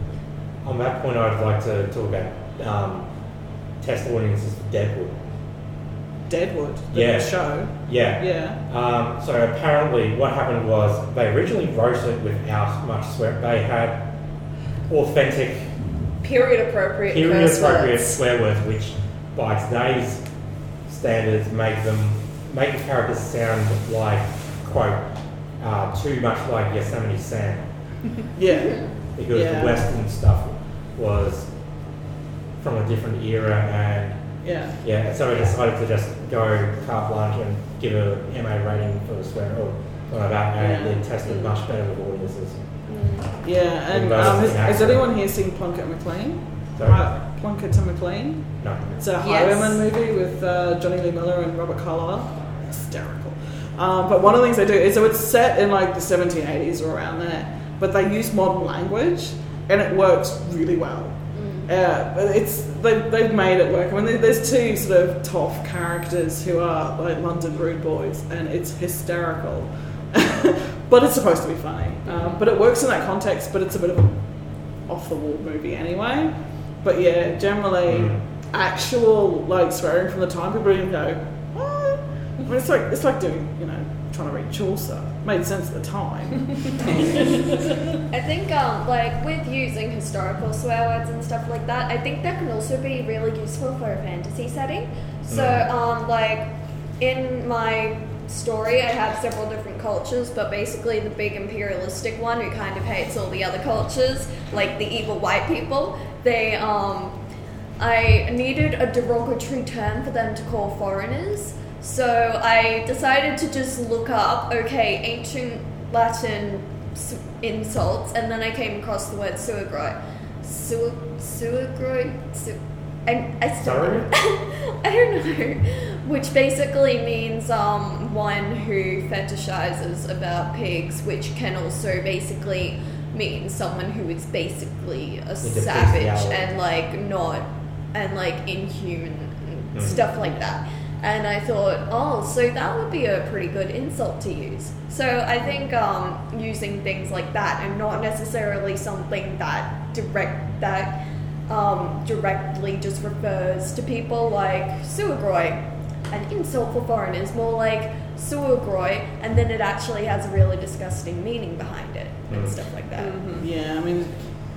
on that point, I'd like to talk about um, test audiences for Deadwood. Deadwood, the Yeah. show. Yeah. Yeah. Um, so apparently, what happened was they originally wrote it without much swear. They had authentic, Period appropriate. period curse appropriate words. swear words, which by today's standards make them make the characters sound like, quote, uh, too much like Yosemite Sam, Yeah. because Yeah. the Western stuff was from a different era, and Yeah. yeah, so I decided to just go carte blanche and give a M A rating for the swear or something like that, and Yeah. it tested much better with audiences. Yeah, and Involved um, has, in has accent. anyone here seen Plunkett McLean? Sorry? Right, Plunkett to McLean? No. It's a Yes. Highwayman movie with uh, Johnny Lee Miller and Robert Carlyle. Hysterical. Um, but one of the things they do is, so it's set in like the seventeen eighties or around there, but they use modern language and it works really well. Uh, but it's they've, they've made it work. I mean, there- there's two sort of tough characters who are like London rude boys, and it's hysterical. But it's supposed to be funny. Um, but it works in that context. But it's a bit of a off the wall movie anyway. But yeah, generally, Mm. actual like swearing from the time, people don't go, what? I mean, it's like it's like doing, you know, trying to read Chaucer. Made sense at the time. I think, um, like, with using historical swear words and stuff like that, I think that can also be really useful for a fantasy setting. So, um, like, in my story, I have several different cultures, but basically the big imperialistic one who kind of hates all the other cultures, like the evil white people, they, um, I needed a derogatory term for them to call foreigners. So I decided to just look up, okay, ancient Latin s- insults, and then I came across the word suagroi. Su- suagroi? Su- I, I still Sorry? I don't know. Which basically means um, one who fetishizes about pigs, which can also basically mean someone who is basically a savage bestiality. and like not, and like inhuman and Mhm. stuff like that. And I thought, oh, so that would be a pretty good insult to use. So I think um, using things like that, and not necessarily something that direct that um, directly just refers to people, like suagroi, an insult for foreigners, more like suagroi, and then it actually has a really disgusting meaning behind it and Mm. stuff like that. Yeah, I mean,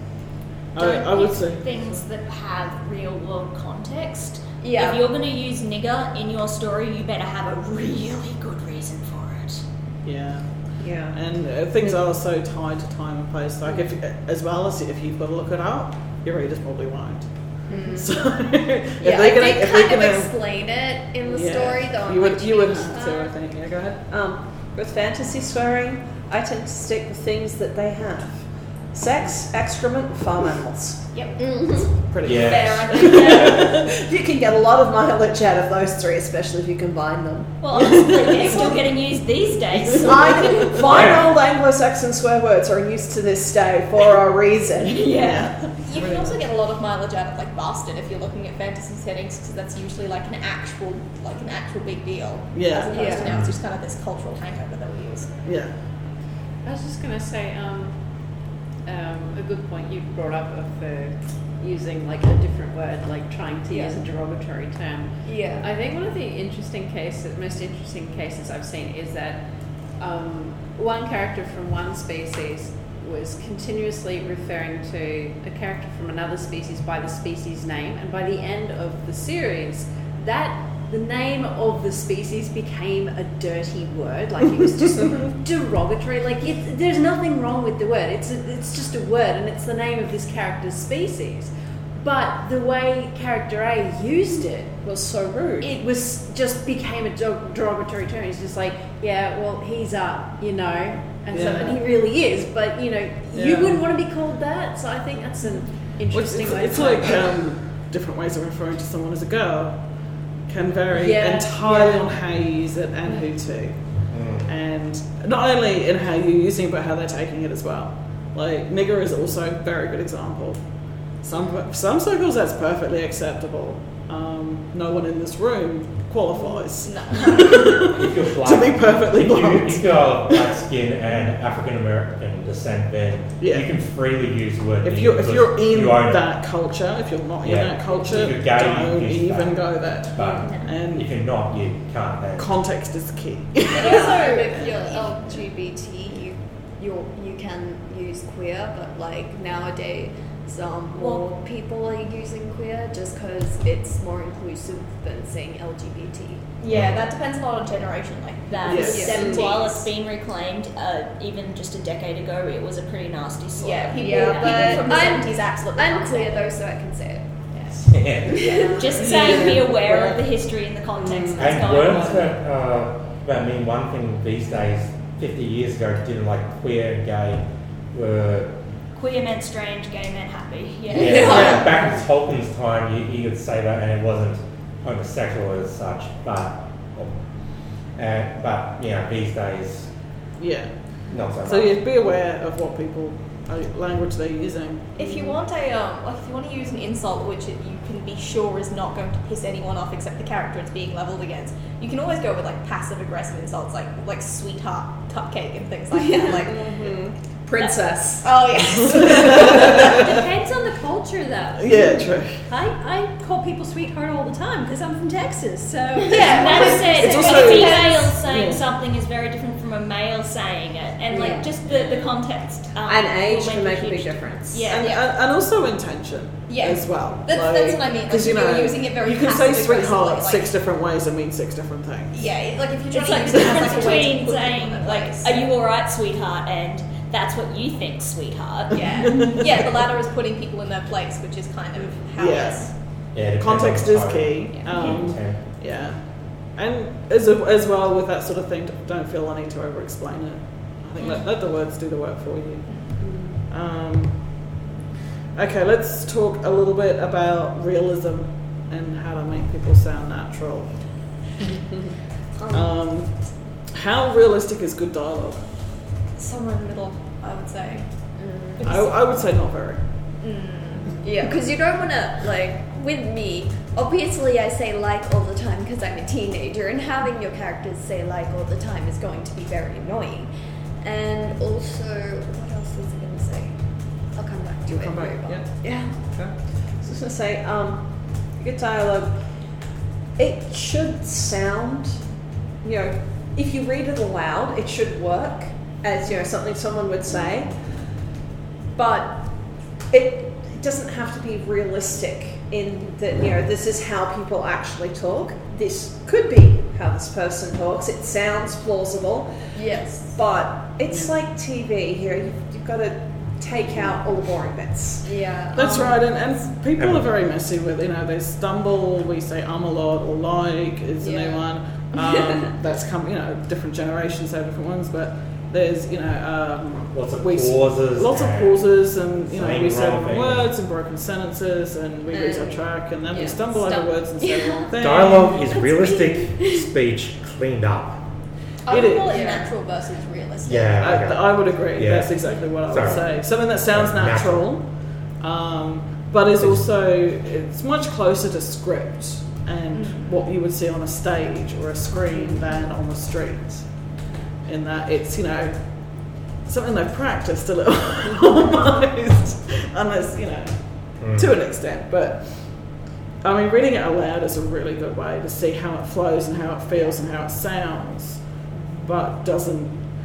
I, Don't I would use say. things that have real world context. Yeah. If you're going to use nigger in your story, you better have a really good reason for it. Yeah. Yeah. And uh, things are so tied to time and place. Like, if as well as if you've got to look it up, your readers probably won't. So, if Yeah, they're I gonna, did if kind they're of gonna, explain it in the yeah, story, though. I'm you would, like, you would "Geez, have to, I uh, think. Yeah, go ahead. Um, with fantasy swearing, I tend to stick with things that they have: sex, excrement, farm animals. Yep. mhm. Pretty Yeah. Fair, I think. Yeah. You can get a lot of mileage out of those three, especially if you combine them. Well, honestly, they're still getting used these days. I, fine old Anglo-Saxon swear words are used to this day for a reason. Yeah. You can also get a lot of mileage out of like bastard if you're looking at fantasy settings, because that's usually like an actual, like an actual big deal. Yeah. As opposed to Yeah. now it's just kind of this cultural hangover that we use. Yeah. I was just going to say um, um, a good point you brought up of uh, using like a different word, like trying to use a derogatory term. Yeah. I think one of the interesting cases, most interesting cases I've seen is that um, one character from one species was continuously referring to a character from another species by the species name, and by the end of the series, that the name of the species became a dirty word. Like it was just derogatory. Like it, there's nothing wrong with the word. It's a, it's just a word, and it's the name of this character's species. But the way character A used it was so rude. It was just became a derogatory term. It's just like, yeah, well, he's up, you know, and so Yeah. and he really is. But you know, Yeah. you wouldn't want to be called that. So I think that's an interesting it's, way. it's to like um, different ways of referring to someone as a girl can vary Yeah, entirely yeah. on how you use it and who to, and not only in how you're using it but how they're taking it as well. Like nigger is also a very good example. Some some circles that's perfectly acceptable. Um, no one in this room qualifies If you're black, to be perfectly if, you, blunt. if you're black skin and African American descent, then Yeah. you can freely use the word. If nigger you're if because you're in you own it. that culture, if you're not in Yeah. that culture, If you're gay, don't you use even that. go there. But And if you're not, you can't. Then. context is key. But also, if you're L G B T, you you you can use queer, but like nowadays, um, more people are using queer just because it's more inclusive than saying L G B T. Yeah, that depends a lot on generation. Like that, Yes. yes. Seventies. While it's been reclaimed, uh, even just a decade ago, it was a pretty nasty slur. Yeah, people, Yeah, people but from the I'm- seventies absolutely. I'm can't queer say though, so I can say it. Yeah. Just saying, be aware of the history and the context that's And going words on. that, uh, that mean one thing these days, fifty years ago, didn't like queer and gay were. Queer meant strange, gay meant happy. Yeah. Yeah, yeah, back in Tolkien's time, you, you could say that and it wasn't homosexual as such, but. Uh, but, you know, these days, Yeah. not so much. So you be aware of what people uh, language they're using. If you want a um, like if you want to use an insult which it, you can be sure is not going to piss anyone off except the character it's being leveled against, you can always go with like passive aggressive insults like like sweetheart, cupcake, and things like that. Like Princess. oh yes, Depends on the culture, though. Yeah, true. I, I call people sweetheart all the time because I'm from Texas. So Yeah, that said, it's a also- female saying yeah. something is very different from a male saying it, and Yeah. like just the, the context. Um, And age will can make a huge big difference. difference. Yeah, And, yeah. and, and also intention Yeah. as well. That's- that's what I mean, like, Because you if you're know, using it very you can say passive-aggressively, sweetheart like- six different ways and mean six different things. yeah. Like if you're It's trying like to the use it as difference like a way to between put saying, people in like, place. "Are you all right, sweetheart?" and "That's what you think, sweetheart." Yeah, yeah. The latter is putting people in their place, which is kind of how Yeah. it's. Yeah, it depends Context on the is tone. key. Yeah. Um, Intent. yeah. And as, as well with that sort of thing, don't feel I need to over explain it. I think let, let the words do the work for you. Um, okay, let's talk a little bit about realism and how to make people sound natural. Um, how realistic is good dialogue? Somewhere in the middle, I would say. I, I would say not very. Yeah, because you don't want to, like, with me, obviously I say like all the time because I'm a teenager, and having your characters say like all the time is going to be very annoying. And also, what else was I going to say? I'll come back to You'll it. come back, Move on. yeah. Yeah. Okay. I was just gonna say, um, good dialogue. It should sound, you know, if you read it aloud, it should work as, you know, something someone would say. But it, it doesn't have to be realistic in that, you know, this is how people actually talk. This could be how this person talks. It sounds plausible, Yes. but it's like T V here. You've, you've got to take out all the boring bits. Yeah. That's um, right, and, and people are very messy with, you know, they stumble, we say um a lot, or like is the Yeah. new one. Um, that's come, you know, different generations have different ones, but there's, you know, um, Lots of we- pauses. lots of and pauses, and, you know, saying we say wrong different things. words and broken sentences, and we lose our And- track, and then we yeah, stumble over stumble. words and say the wrong thing. Dialogue is realistic speech cleaned up. I It would is. call it Yeah. natural versus realistic. Yeah. I, okay. I would agree. Yeah. That's exactly what I would Sorry. say. Something that sounds Sorry, natural, um, but is also it's much closer to script and what you would see on a stage or a screen than on the street. In that it's, you know, something they've practiced a little almost, unless, you know, Mm. to an extent. But I mean, reading it aloud is a really good way to see how it flows and how it feels and how it sounds, but doesn't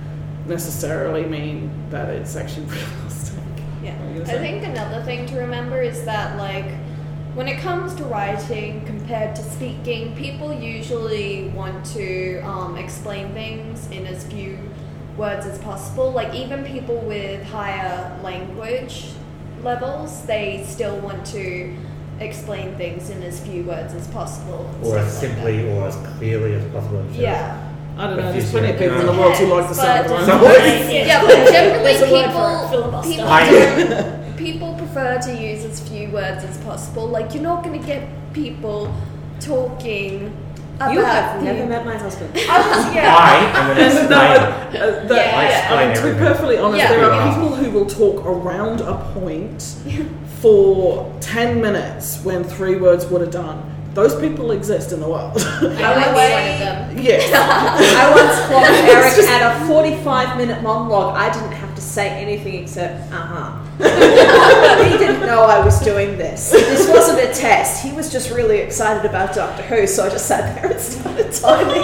necessarily mean that it's actually realistic. Yeah. What were you I gonna say? think another thing to remember is that, like, when it comes to writing compared to speaking, people usually want to um, explain things in as few words as possible. Like, even people with higher language levels, they still want to explain things in as few words as possible. and Or as stuff like simply that. or as clearly as possible. Yeah. I don't know, If there's you plenty of say- people in the no. world who like the sound of But- their own Some- voice. Yeah, but generally There's a word for it, people, filibuster. people, I- don't- people prefer to use as few words as possible. Like, you're not going to get people talking about You have the- never met my husband. I was, yeah. I am an And no, explainer. uh, that, Yeah, I yeah. explain I mean, to be everything. perfectly honest, Yeah. there are Yeah. people who will talk around a point for ten minutes when three words would have done. Those people exist in the world. I might be one of them. Yes. I once clocked Eric at a forty-five minute monologue. I didn't have to say anything except, uh-huh. He didn't know I was doing this. This wasn't a test. He was just really excited about Doctor Who, so I just sat there and started typing.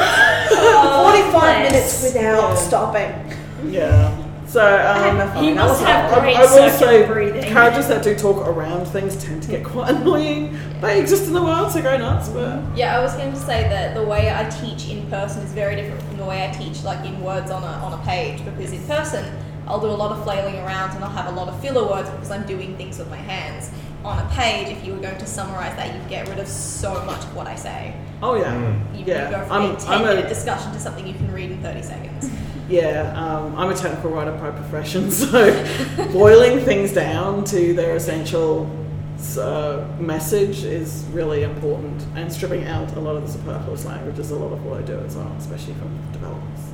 forty-five nice. minutes without Yeah. stopping. Yeah. So, um, He must have I, great I will say circular breathing. characters that do talk around things tend to get quite annoying. They exist in the world, so go nuts, but... Yeah, I was going to say that the way I teach in person is very different from the way I teach like in words on a on a page, because in person I'll do a lot of flailing around and I'll have a lot of filler words because I'm doing things with my hands. On a page, if you were going to summarize that, you'd get rid of so much of what I say. Oh, yeah. Mm. You, Yeah. you go from I'm- a ten I'm a- minute discussion to something you can read in thirty seconds. Yeah, um, I'm a technical writer by profession, so boiling things down to their essential uh, message is really important, and stripping out a lot of the superfluous language is a lot of what I do as well, especially from developers.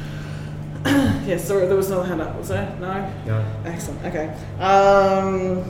Yes, sorry, there was another hand up, was there? No? No. Excellent, okay. Um,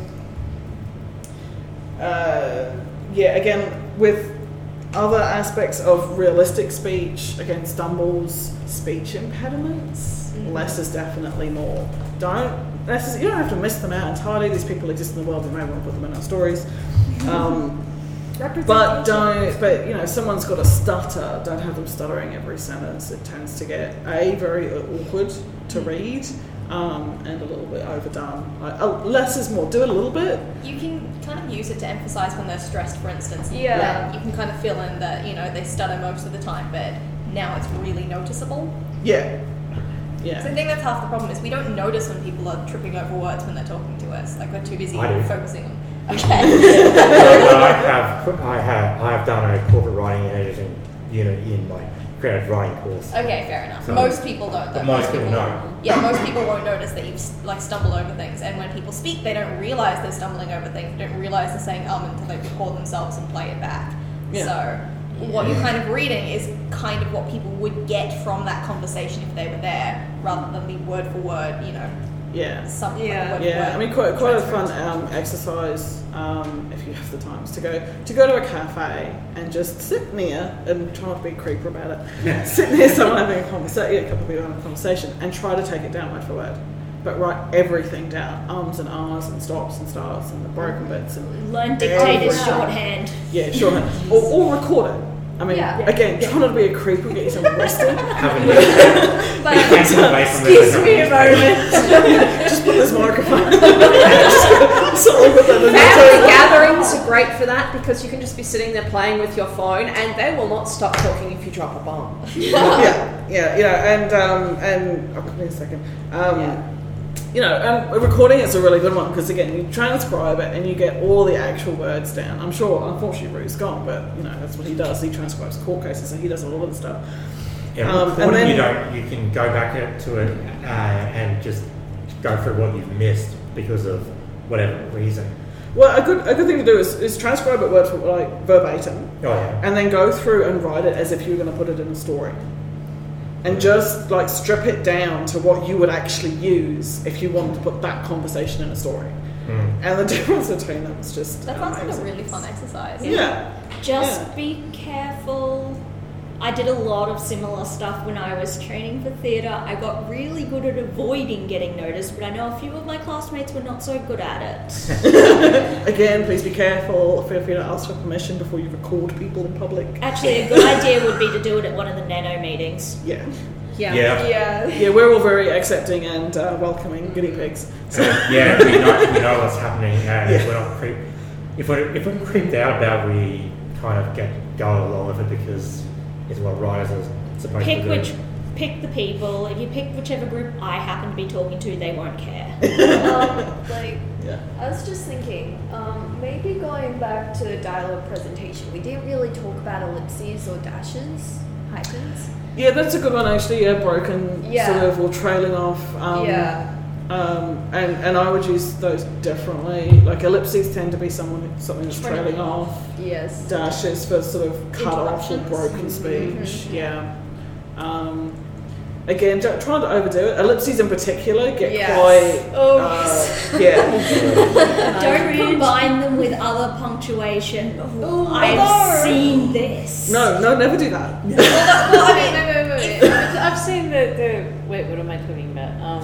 uh, yeah, again, with other aspects of realistic speech, again, stumbles, speech impediments, less is definitely more. Don't necessarily, you don't have to miss them out entirely. These people exist in the world, you may want to put them in our stories. Um, but don't, but you know, if someone's got a stutter, don't have them stuttering every sentence. It tends to get A, very awkward to read, um, and a little bit overdone. Like, oh, less is more. Do it a little bit. You can kind of use it to emphasize when they're stressed, for instance. Yeah. Like, you can kind of fill in that, you know, they stutter most of the time, but now it's really noticeable. Yeah. So I Yeah. think that's half the problem is we don't notice when people are tripping over words when they're talking to us. Like we're too busy I do. focusing on. Okay. So I have I have I have done a corporate writing and editing unit in my creative writing course. Okay, fair enough. So- most people don't. Though. But most people know. Yeah, most people won't notice that you've like stumbled over things, and when people speak, they don't realize they're stumbling over things. They don't realize they're saying um until they record themselves and play it back. Yeah. So what you're kind of reading is kind of what people would get from that conversation if they were there, rather than the word for word, you know, Yeah. something Yeah. like word Yeah, for I word mean, quite quite a fun transference. um, exercise um, if you have the times to go to go to a cafe and just sit near and try not to be a creeper about it. Sit near someone having a conversation, a couple of people having a conversation, and try to take it down word for word, but write everything down, ums and ahs and stops and starts and the broken bits and Learn dictator's Yeah. shorthand. yeah, sure, or, or record it. I mean, Yeah. again, try not to be a creeper, get yourself arrested. Haven't But Take away from Excuse the- me a moment. Just put this microphone. Sorry, but that Family gatherings are great for that because you can just be sitting there playing with your phone and they will not stop talking if you drop a bomb. yeah, yeah, yeah, and um, and oh, give me a second. Um, Yeah. You know, and recording is a really good one because again, you transcribe it and you get all the actual words down. I'm sure, unfortunately, Rue's gone, but you know that's what he does. He transcribes court cases, so he does a lot of the stuff. Yeah, Um, recording, and then- you don't. You can go back it- to it uh, and just go through what you've missed because of whatever reason. Well, a good a good thing to do is, is transcribe it word for like verbatim, Oh yeah. and then go through and write it as if you were going to put it in a story. And just like strip it down to what you would actually use if you wanted to put that conversation in a story. Mm. And the difference between them is just That sounds like a amazing. really fun exercise. Yeah. Just Yeah. be careful. I did a lot of similar stuff when I was training for theatre. I got really good at avoiding getting noticed, but I know a few of my classmates were not so good at it. Again, please be careful. Feel free to ask for permission before you record people in public. Actually, a good idea would be to do it at one of the nano meetings. Yeah. Yeah. Yeah. Yeah. Yeah, we're all very accepting and uh, welcoming guinea pigs. So, yeah, we know, we know what's happening, and Yeah. we're not creep. If we're if we're creeped out about, it, we kind of get go along with it because it's what writers are supposed Pick to do. which, pick the people. If you pick whichever group I happen to be talking to, they won't care. um, like, Yeah. I was just thinking, um, maybe going back to the dialogue presentation, we didn't really talk about ellipses or dashes, hyphens. Yeah, that's a good one actually. Yeah, broken Yeah. sort of or trailing off. Um, yeah. Um, and, and I would use those differently. Like ellipses tend to be someone something that's trailing off. Yes. Dashes for sort of cut off or Interruptions. broken speech. Mhm. Yeah. Um, again, don't try not to overdo it. Ellipses in particular get Yes. quite. Oh, Uh, yeah. Don't combine them with other punctuation. Oh, I've no. seen this. No, no, never do that. Well, I mean, wait, wait, wait. I've I've seen the, the wait. What am I talking about? Um,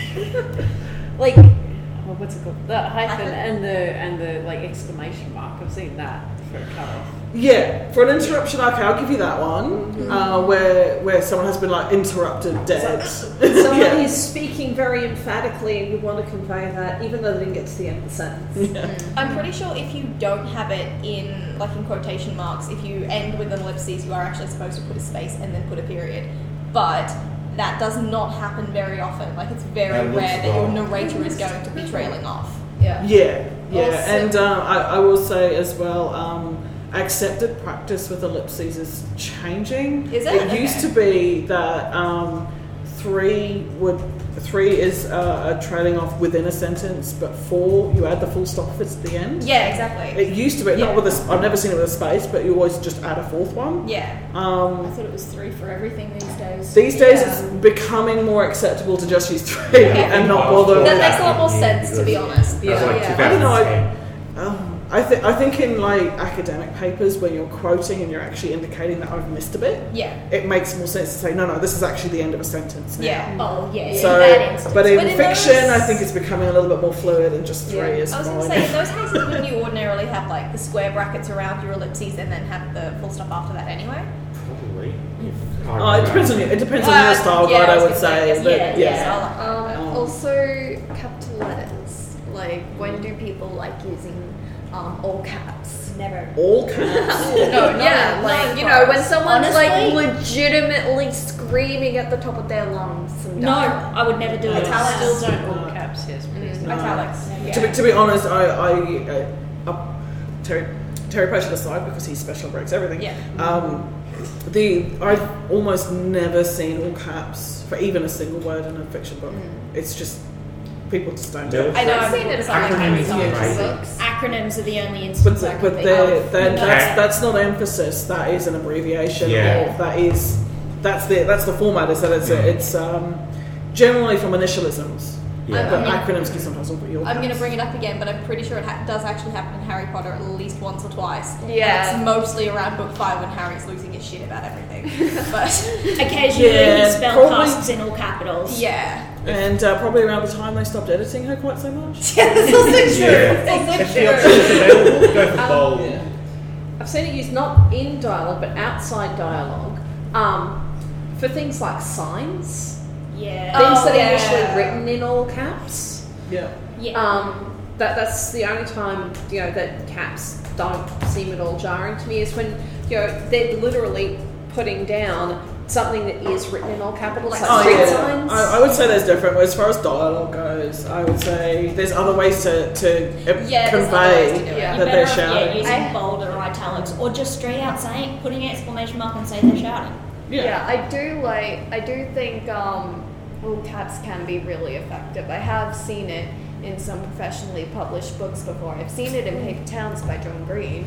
like, oh, what's it called? The hyphen and the and the like exclamation mark. I've seen that for a cut off. Yeah, for an interruption, okay, I'll give you that one. Uh, where where someone has been like interrupted dead. Someone Yeah. is speaking very emphatically and you want to convey that even though they didn't get to the end of the sentence. Yeah. I'm pretty sure if you don't have it in, like in quotation marks, if you end with an ellipses, you are actually supposed to put a space and then put a period. But that does not happen very often. Like it's very That looks rare that your wrong. narrator is going to be trailing off. Yeah. Yeah, yeah, Also- and um, I, I will say as well, um, accepted practice with ellipses is changing. Is it? It used Okay. to be that um, three would three is uh, a trailing off within a sentence, but four you add the full stop if it's at the end. Yeah, exactly. It used to be Yeah. not with a. s- I've never seen it with a space, but you always just add a fourth one. Yeah. I Um, thought it was three for everything these days. these days, Yeah. it's becoming more acceptable to just use three and not bother. That with- makes a lot more sense, to be honest. That was like Yeah. I don't know, I- two thousand ten. Um, I think I think in like academic papers when you're quoting and you're actually indicating that I've missed a bit, Yeah. it makes more sense to say no, no, this is actually the end of a sentence now. Yeah. Oh yeah. So, in that instance. but in But in fiction, those- I think it's becoming a little bit more fluid, and just three Yeah. is I was going to fine. say, in those cases, wouldn't you ordinarily have like the square brackets around your ellipses and then have the full stop after that anyway? Probably. If I Oh, it depends on you. It depends on Uh, your style yeah, guide, I I was would gonna say, say. yes, but yeah, yeah. yes, I'll- Um, Um, also, capital letters. Like, when do people like using um, all caps? Never. All caps. No, yeah, no, like, no you know, when props. someone's like Honestly? legitimately screaming at the top of their lungs. Some No, dialogue. I would never do it. Italics. Still don't all caps, yes, please. Mm. No. Italics. To be, to be honest, I, I, uh, uh, Terry, Terry Pratchett aside, because he special breaks everything. Yeah. Um, the I've almost never seen all caps for even a single word in a fiction book. It's just people just don't do it. I know, I've I've seen it it's a like couple Acronyms times are in crazy. books. Acronyms are the only But, instance I can but think they're, of. they're, No. that's that's not emphasis. That is an abbreviation. Yeah. Of, that is that's the that's the format. Is that it's a, it's um, generally from initialisms. Yeah. But I'm- acronyms can sometimes all be all I'm going to caps. bring it up again, but I'm pretty sure it ha- does actually happen in Harry Potter at least once or twice. Yeah. And it's mostly around book five when Harry's losing his shit about everything. But Occasionally Yeah, he spell probably- casts in all capitals. yeah. And uh, probably around the time they stopped editing her quite so much. That's also true. Yeah. That's also If the true. option is available, go for bold. Um, I've seen it used not in dialogue but outside dialogue um, for things like signs, Yeah. things Oh, that yeah. are usually written in all caps. Yeah. yeah. Um, that that's the only time you know that caps don't seem at all jarring to me is when you know they're literally putting down something that is written in all capitals, like Oh, street yeah. signs. I, I would say there's different. As far as dialogue goes, I would say there's other ways to, to uh, Yeah, there's other convey ways to do it. Yeah. that You're they're better off, yeah, shouting. using I- bold or italics, or just straight out saying, putting an exclamation mark and saying they're shouting. Yeah. I do like. I do think um, all caps can be really effective. I have seen it in some professionally published books before. I've seen it in Paper Towns by John Green.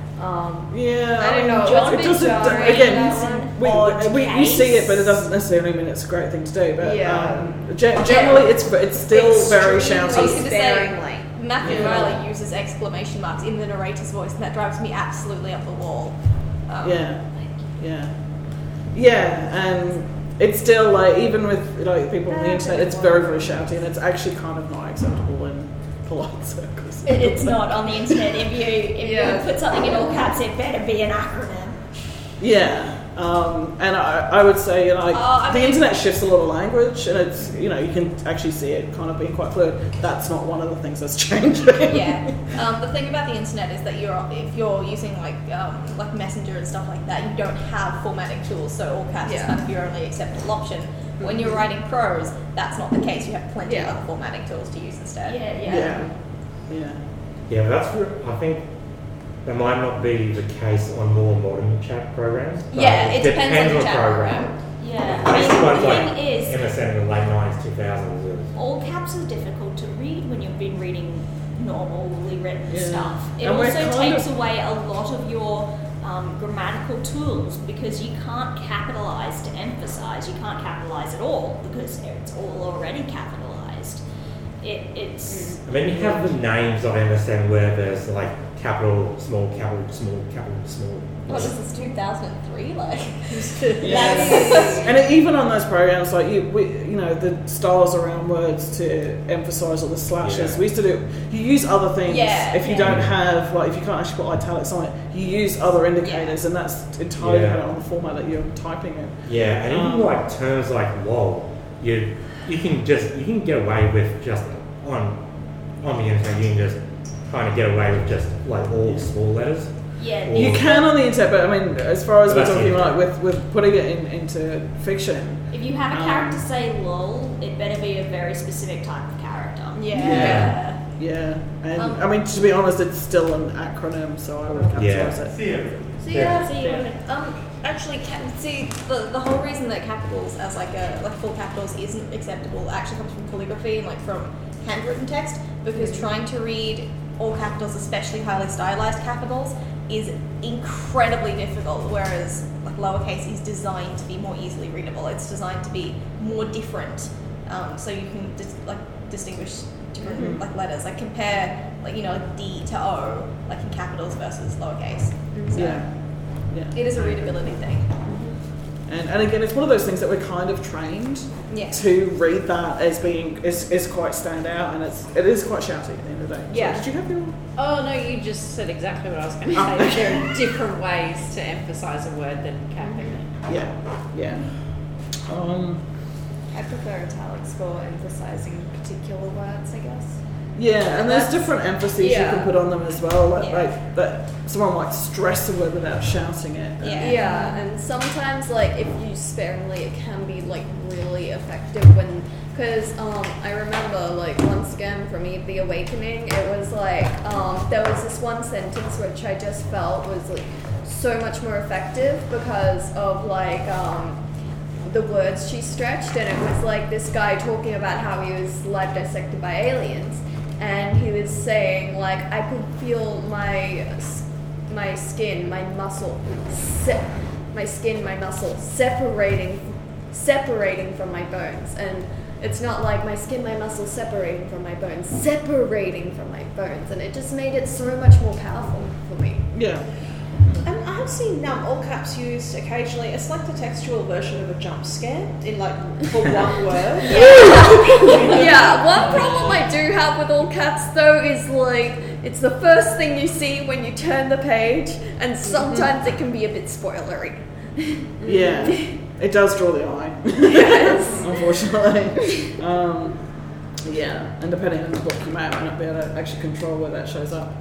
Um, Yeah, I don't mean, know, It it's a bit doesn't. jarring, Again, that we, Odd we, you see it, but it case. doesn't necessarily mean it's a great thing to do. But Yeah. um, ge- generally, it's it's still very Extremely shouty. Extremely- sparingly. Matthew Yeah. Riley uses exclamation marks in the narrator's voice, and that drives me absolutely up the wall. Um, Yeah, yeah, yeah, and it's still like even with like people on the internet, it's very very shouty, and it's actually kind of not acceptable in polite circles. It, it's not on the internet. If you if Yeah. you put something in all caps, it better be an acronym. Yeah. Um, and I, I would say, like, Uh, I the mean- internet shifts a lot of language, and it's, you know, you can actually see it kind of being quite fluid. That's not one of the things that's changing. Yeah. Um, the thing about the internet is that you're if you're using like um, like Messenger and stuff like that, you don't have formatting tools, so all caps is Yeah. kind of your only acceptable option. When you're writing prose, that's not the case. You have plenty Yeah. of other formatting tools to use instead. Yeah, yeah. Yeah. Yeah. Yeah, but that's for, I think that might not be the case on more modern chat programs. but Yeah, it depends on the chat program. Yeah. I I mean, ones mean, the like thing is, M S N in the late nineties, two thousands. all caps are difficult to read when you've been reading normally written Yeah. stuff. It And we're also kind takes of- away a lot of your um, grammatical tools because you can't capitalize to emphasize. You can't capitalize at all because it's all already capitalized. It, it's I mean, you have the names of M S N where there's like capital, small, capital, small, capital, small. What is this, two thousand three? Like, Yeah. And it, even on those programs, like you, we, you know, the styles around words to emphasise all the slashes. Yeah. We used to do. You use other things. Yeah, If you yeah. don't have, like, if you can't actually put italics on it, you use other indicators, and that's entirely Yeah. dependent on the format that you're typing in. Yeah, and even Um, like terms like lol, you you can just you can get away with just on on the internet. You can just kind of get away with just like all small letters. yeah. Or- You can on the internet, but I mean, as far as But we're that's talking the about with, with putting it in, into fiction, If you have a Um, character say lol, it better be a very specific type of character. yeah. Yeah. yeah. And Um, I mean, to be honest, it's still an acronym, so I would capitalize Yeah. it. See ya. So Yeah. yeah, See, Yeah. Um, actually, ca- see, the, the whole reason that capitals as like a like full capitals isn't acceptable actually comes from calligraphy and like from handwritten text, because trying to read all capitals, especially highly stylized capitals, is incredibly difficult. Whereas like lowercase is designed to be more easily readable. It's designed to be more different, um, so you can dis- like distinguish different Mhm. like letters. Like compare like you know like D to O, like in capitals versus lowercase. So, Yeah. Yeah. it is a readability thing. And, and again, it's one of those things that we're kind of trained Yeah. to read that as being is, is quite stand out, and it's it is quite shouty at the end of the day. So Yeah. did you have your? Oh no, you just said exactly what I was going to Oh, say. okay. There are different ways to emphasize a word than capping it. Yeah. Yeah. Um. I prefer italics for emphasizing particular words, I guess. Yeah, and there's That's- different emphases yeah. you can put on them as well. Like, Yeah. like that, someone might stress a word without shouting it. Yeah. Yeah, and sometimes like if used sparingly, it can be like really effective when, because um, I remember like once again from Eve the Awakening, it was like um, there was this one sentence which I just felt was like so much more effective because of like um, the words she stretched, and it was like this guy talking about how he was live dissected by aliens, and he was saying like I could feel my my skin, my muscle, se- my skin, my muscle separating, separating from my bones, and it's not like my skin, my muscle separating from my bones, separating from my bones, and it just made it so much more powerful for me. Yeah. And I have seen um, all caps used occasionally. It's like the textual version of a jump scare in like for one word. Yeah, one problem I do have with all caps though is like it's the first thing you see when you turn the page, and sometimes it can be a bit spoilery. Yeah. It does draw the eye. Yes. Unfortunately. Um, yeah, and depending on the book, you might not be able to actually control where that shows up.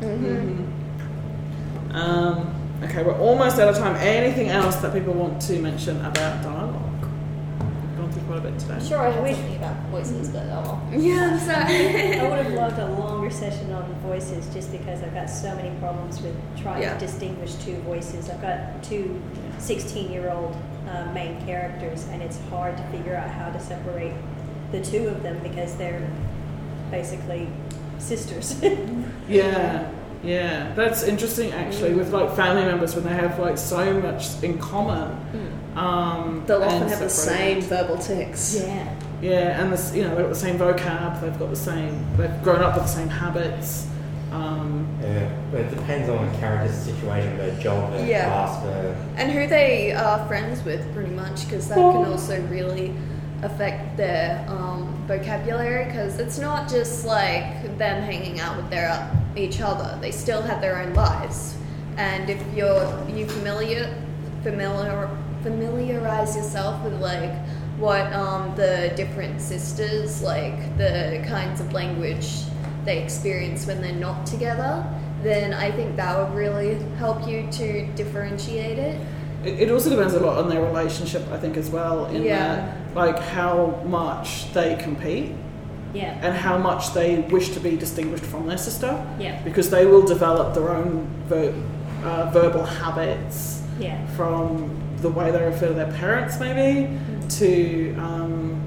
Um, okay, we're almost out of time. Anything else that people want to mention about dialogue? We've gone through quite a bit today. Sure, I had something about voices, but oh well. Yeah, I'm sorry. I would have loved a longer session on voices just because I've got so many problems with trying Yeah. to distinguish two voices. I've got two sixteen-year-old uh, main characters, and it's hard to figure out how to separate the two of them because they're basically sisters. Yeah, yeah, that's interesting actually. With like family members when they have like so much in common, um, They'll and often have the same separated. verbal tics. yeah. Yeah, and this, you know, they've got the same vocab. They've got the same. They've grown up with the same habits. Um, Yeah, but it depends on the character's situation, their job, their Yeah. class, their And who they are friends with, pretty much, because that can also really affect their um, vocabulary. Because it's not just like them hanging out with their each other; they still have their own lives. And if you're you familiar familiar familiarize yourself with like what um, the different sisters, like the kinds of language they experience when they're not together, then I think that would really help you to differentiate it. It, it also depends a lot on their relationship, I think, as well, in Yeah. that, like, how much they compete Yeah. and how much they wish to be distinguished from their sister, Yeah. because they will develop their own ver- uh, verbal habits Yeah. from the way they refer to their parents, maybe, to um,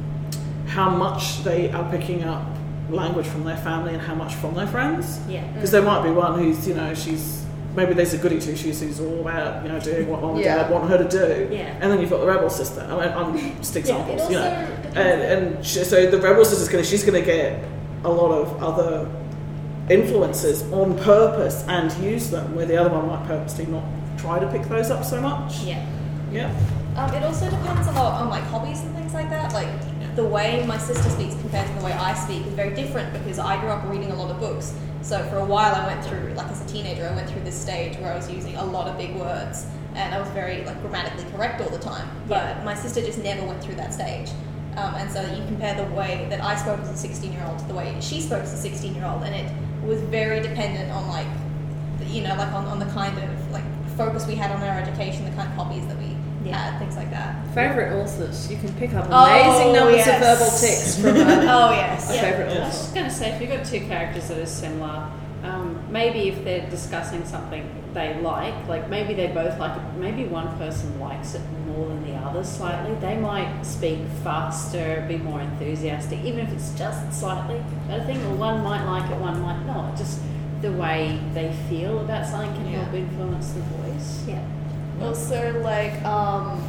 how much they are picking up language from their family and how much from their friends. Yeah. Because there might be one who's, you know, she's maybe there's a goody two shoes who's all about, you know, doing what mom and Yeah. dad want her to do, Yeah. and then you've got the rebel sister. I mean, I'm just examples, it you know, also depends and and she, so the rebel sister's gonna she's gonna get a lot of other influences on purpose and use them, where the other one might purposely not try to pick those up so much. Yeah. Yeah. Um, it also depends a lot on like hobbies and things like that. Like the way my sister speaks compared to the way I speak is very different because I grew up reading a lot of books. So for a while I went through, like as a teenager, I went through this stage where I was using a lot of big words and I was very like grammatically correct all the time. But my sister just never went through that stage. Um, and so you compare the way that I spoke as a sixteen year old to the way she spoke as a sixteen year old, and it was very dependent on like, you know, like on, on the kind of like focus we had on our education, the kind of hobbies that we Yeah. had, things like that. Favourite authors. You can pick up Oh, amazing numbers yes. of verbal tics from a, Oh yes. a Yeah. favourite Yeah. author. I was just going to say, if you've got two characters that are similar, um, maybe if they're discussing something they like, like maybe they both like it, maybe one person likes it more than the other slightly, they might speak faster, be more enthusiastic, even if it's just slightly. But I think well, one might like it, one might not. Just the way they feel about something can help influence the voice. Yeah. Also, like, um,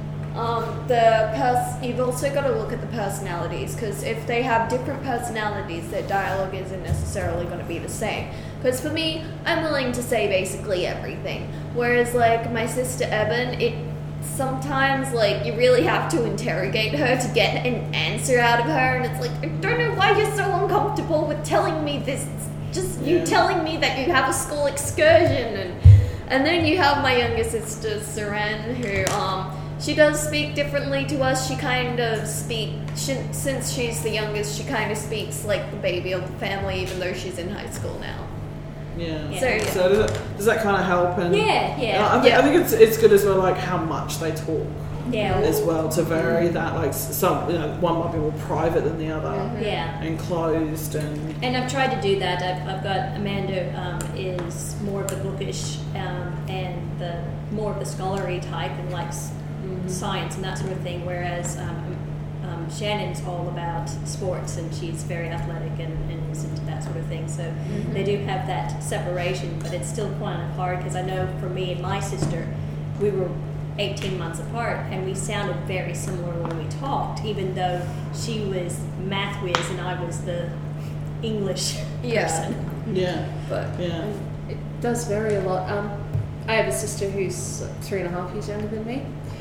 um, the pers- you've also got to look at the personalities, because if they have different personalities, their dialogue isn't necessarily going to be the same. Because for me, I'm willing to say basically everything. Whereas, like, my sister Eben, it sometimes, like, you really have to interrogate her to get an answer out of her, and it's like, I don't know why you're so uncomfortable with telling me this. Just you Yeah. telling me that you have a school excursion, and and then you have my younger sister Seren, who um she does speak differently to us. She kind of speak she, since she's the youngest, she kind of speaks like the baby of the family, even though she's in high school now. Yeah. Yeah. So, yeah. So does that, does that kind of help? And Yeah, yeah. I think, Yeah. I think it's it's good as well, like how much they talk Yeah. as well, to vary that. Like some, you know, one might be more private than the other, Yeah. and closed, and And I've tried to do that. I've, I've got Amanda um, is more of the bookish um, and the more of the scholarly type and likes science and that sort of thing, whereas um, um, Shannon's all about sports and she's very athletic and, and is into that sort of thing. So they do have that separation, but it's still kind of hard because I know for me and my sister, we were eighteen months apart and we sounded very similar when we talked, even though she was math whiz and I was the English Yeah. person. yeah, but yeah. It does vary a lot. Um, I have a sister who's three and a half years younger than me,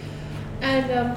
and um,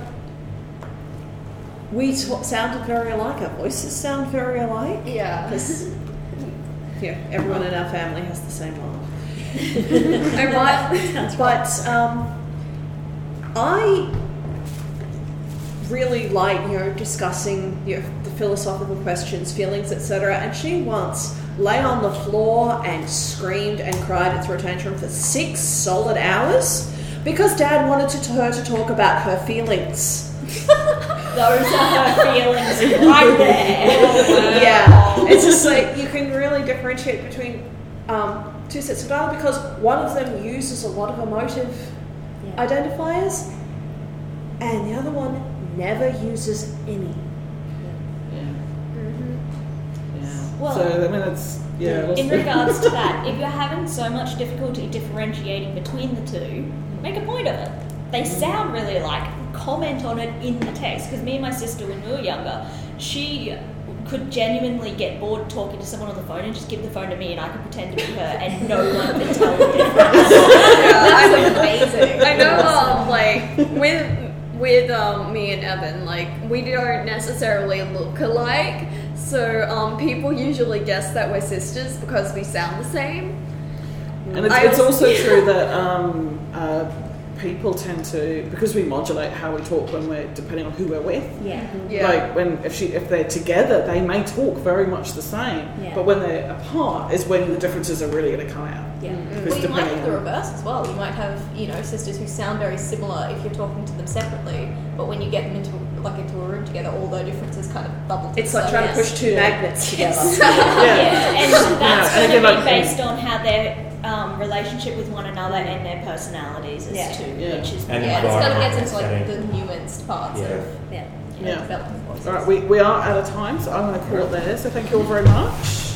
we t- sounded very alike. Our voices sound very alike. yeah. Because yeah, everyone in our family has the same laugh. I might. But um, I really like, you know, discussing, you know, the philosophical questions, feelings, et cetera. And she once lay on the floor and screamed and cried and threw a tantrum for six solid hours because Dad wanted to, her to talk about her feelings. Those are her feelings right there. Yeah, it's just like you can really differentiate between um, two sets of dialogue because one of them uses a lot of emotive Yeah. identifiers, and the other one never uses any. Yeah. Yeah. Well, so I mean, it's yeah. what's In the- regards to that, if you're having so much difficulty differentiating between the two, make a point of it. They sound really alike. Comment on it in the text. Because me and my sister, when we were younger, she could genuinely get bored talking to someone on the phone and just give the phone to me and I could pretend to be her and no one could tell the difference. Yeah, That's amazing. I know, um, like with with um, me and Evan, like we don't necessarily look alike, so um, people usually guess that we're sisters because we sound the same. And it's, I it's was- also true that um, uh, people tend to, because we modulate how we talk when we're, depending on who we're with. Yeah. Yeah. Like when if she if they're together, they may talk very much the same, Yeah. but when they're apart is when the differences are really going to come out. Yeah. Because Well, you might depending have the on- reverse as well. You might have, you know, sisters who sound very similar if you're talking to them separately, but when you get them into like into a room together, all their differences kind of bubble. to It's the like trying to surface. push two magnets together. Yeah. Yeah, and that's Yeah, and going to again, be like- based on how their um, relationship with one another and their personalities as Yeah. to Yeah. which is And Yeah, and it's kind of environment gets into like setting. the nuanced parts Yeah. of Yeah. you know, Yeah. developing voices. All right, we, we are out of time, so I'm going to call it there. So thank you all very much.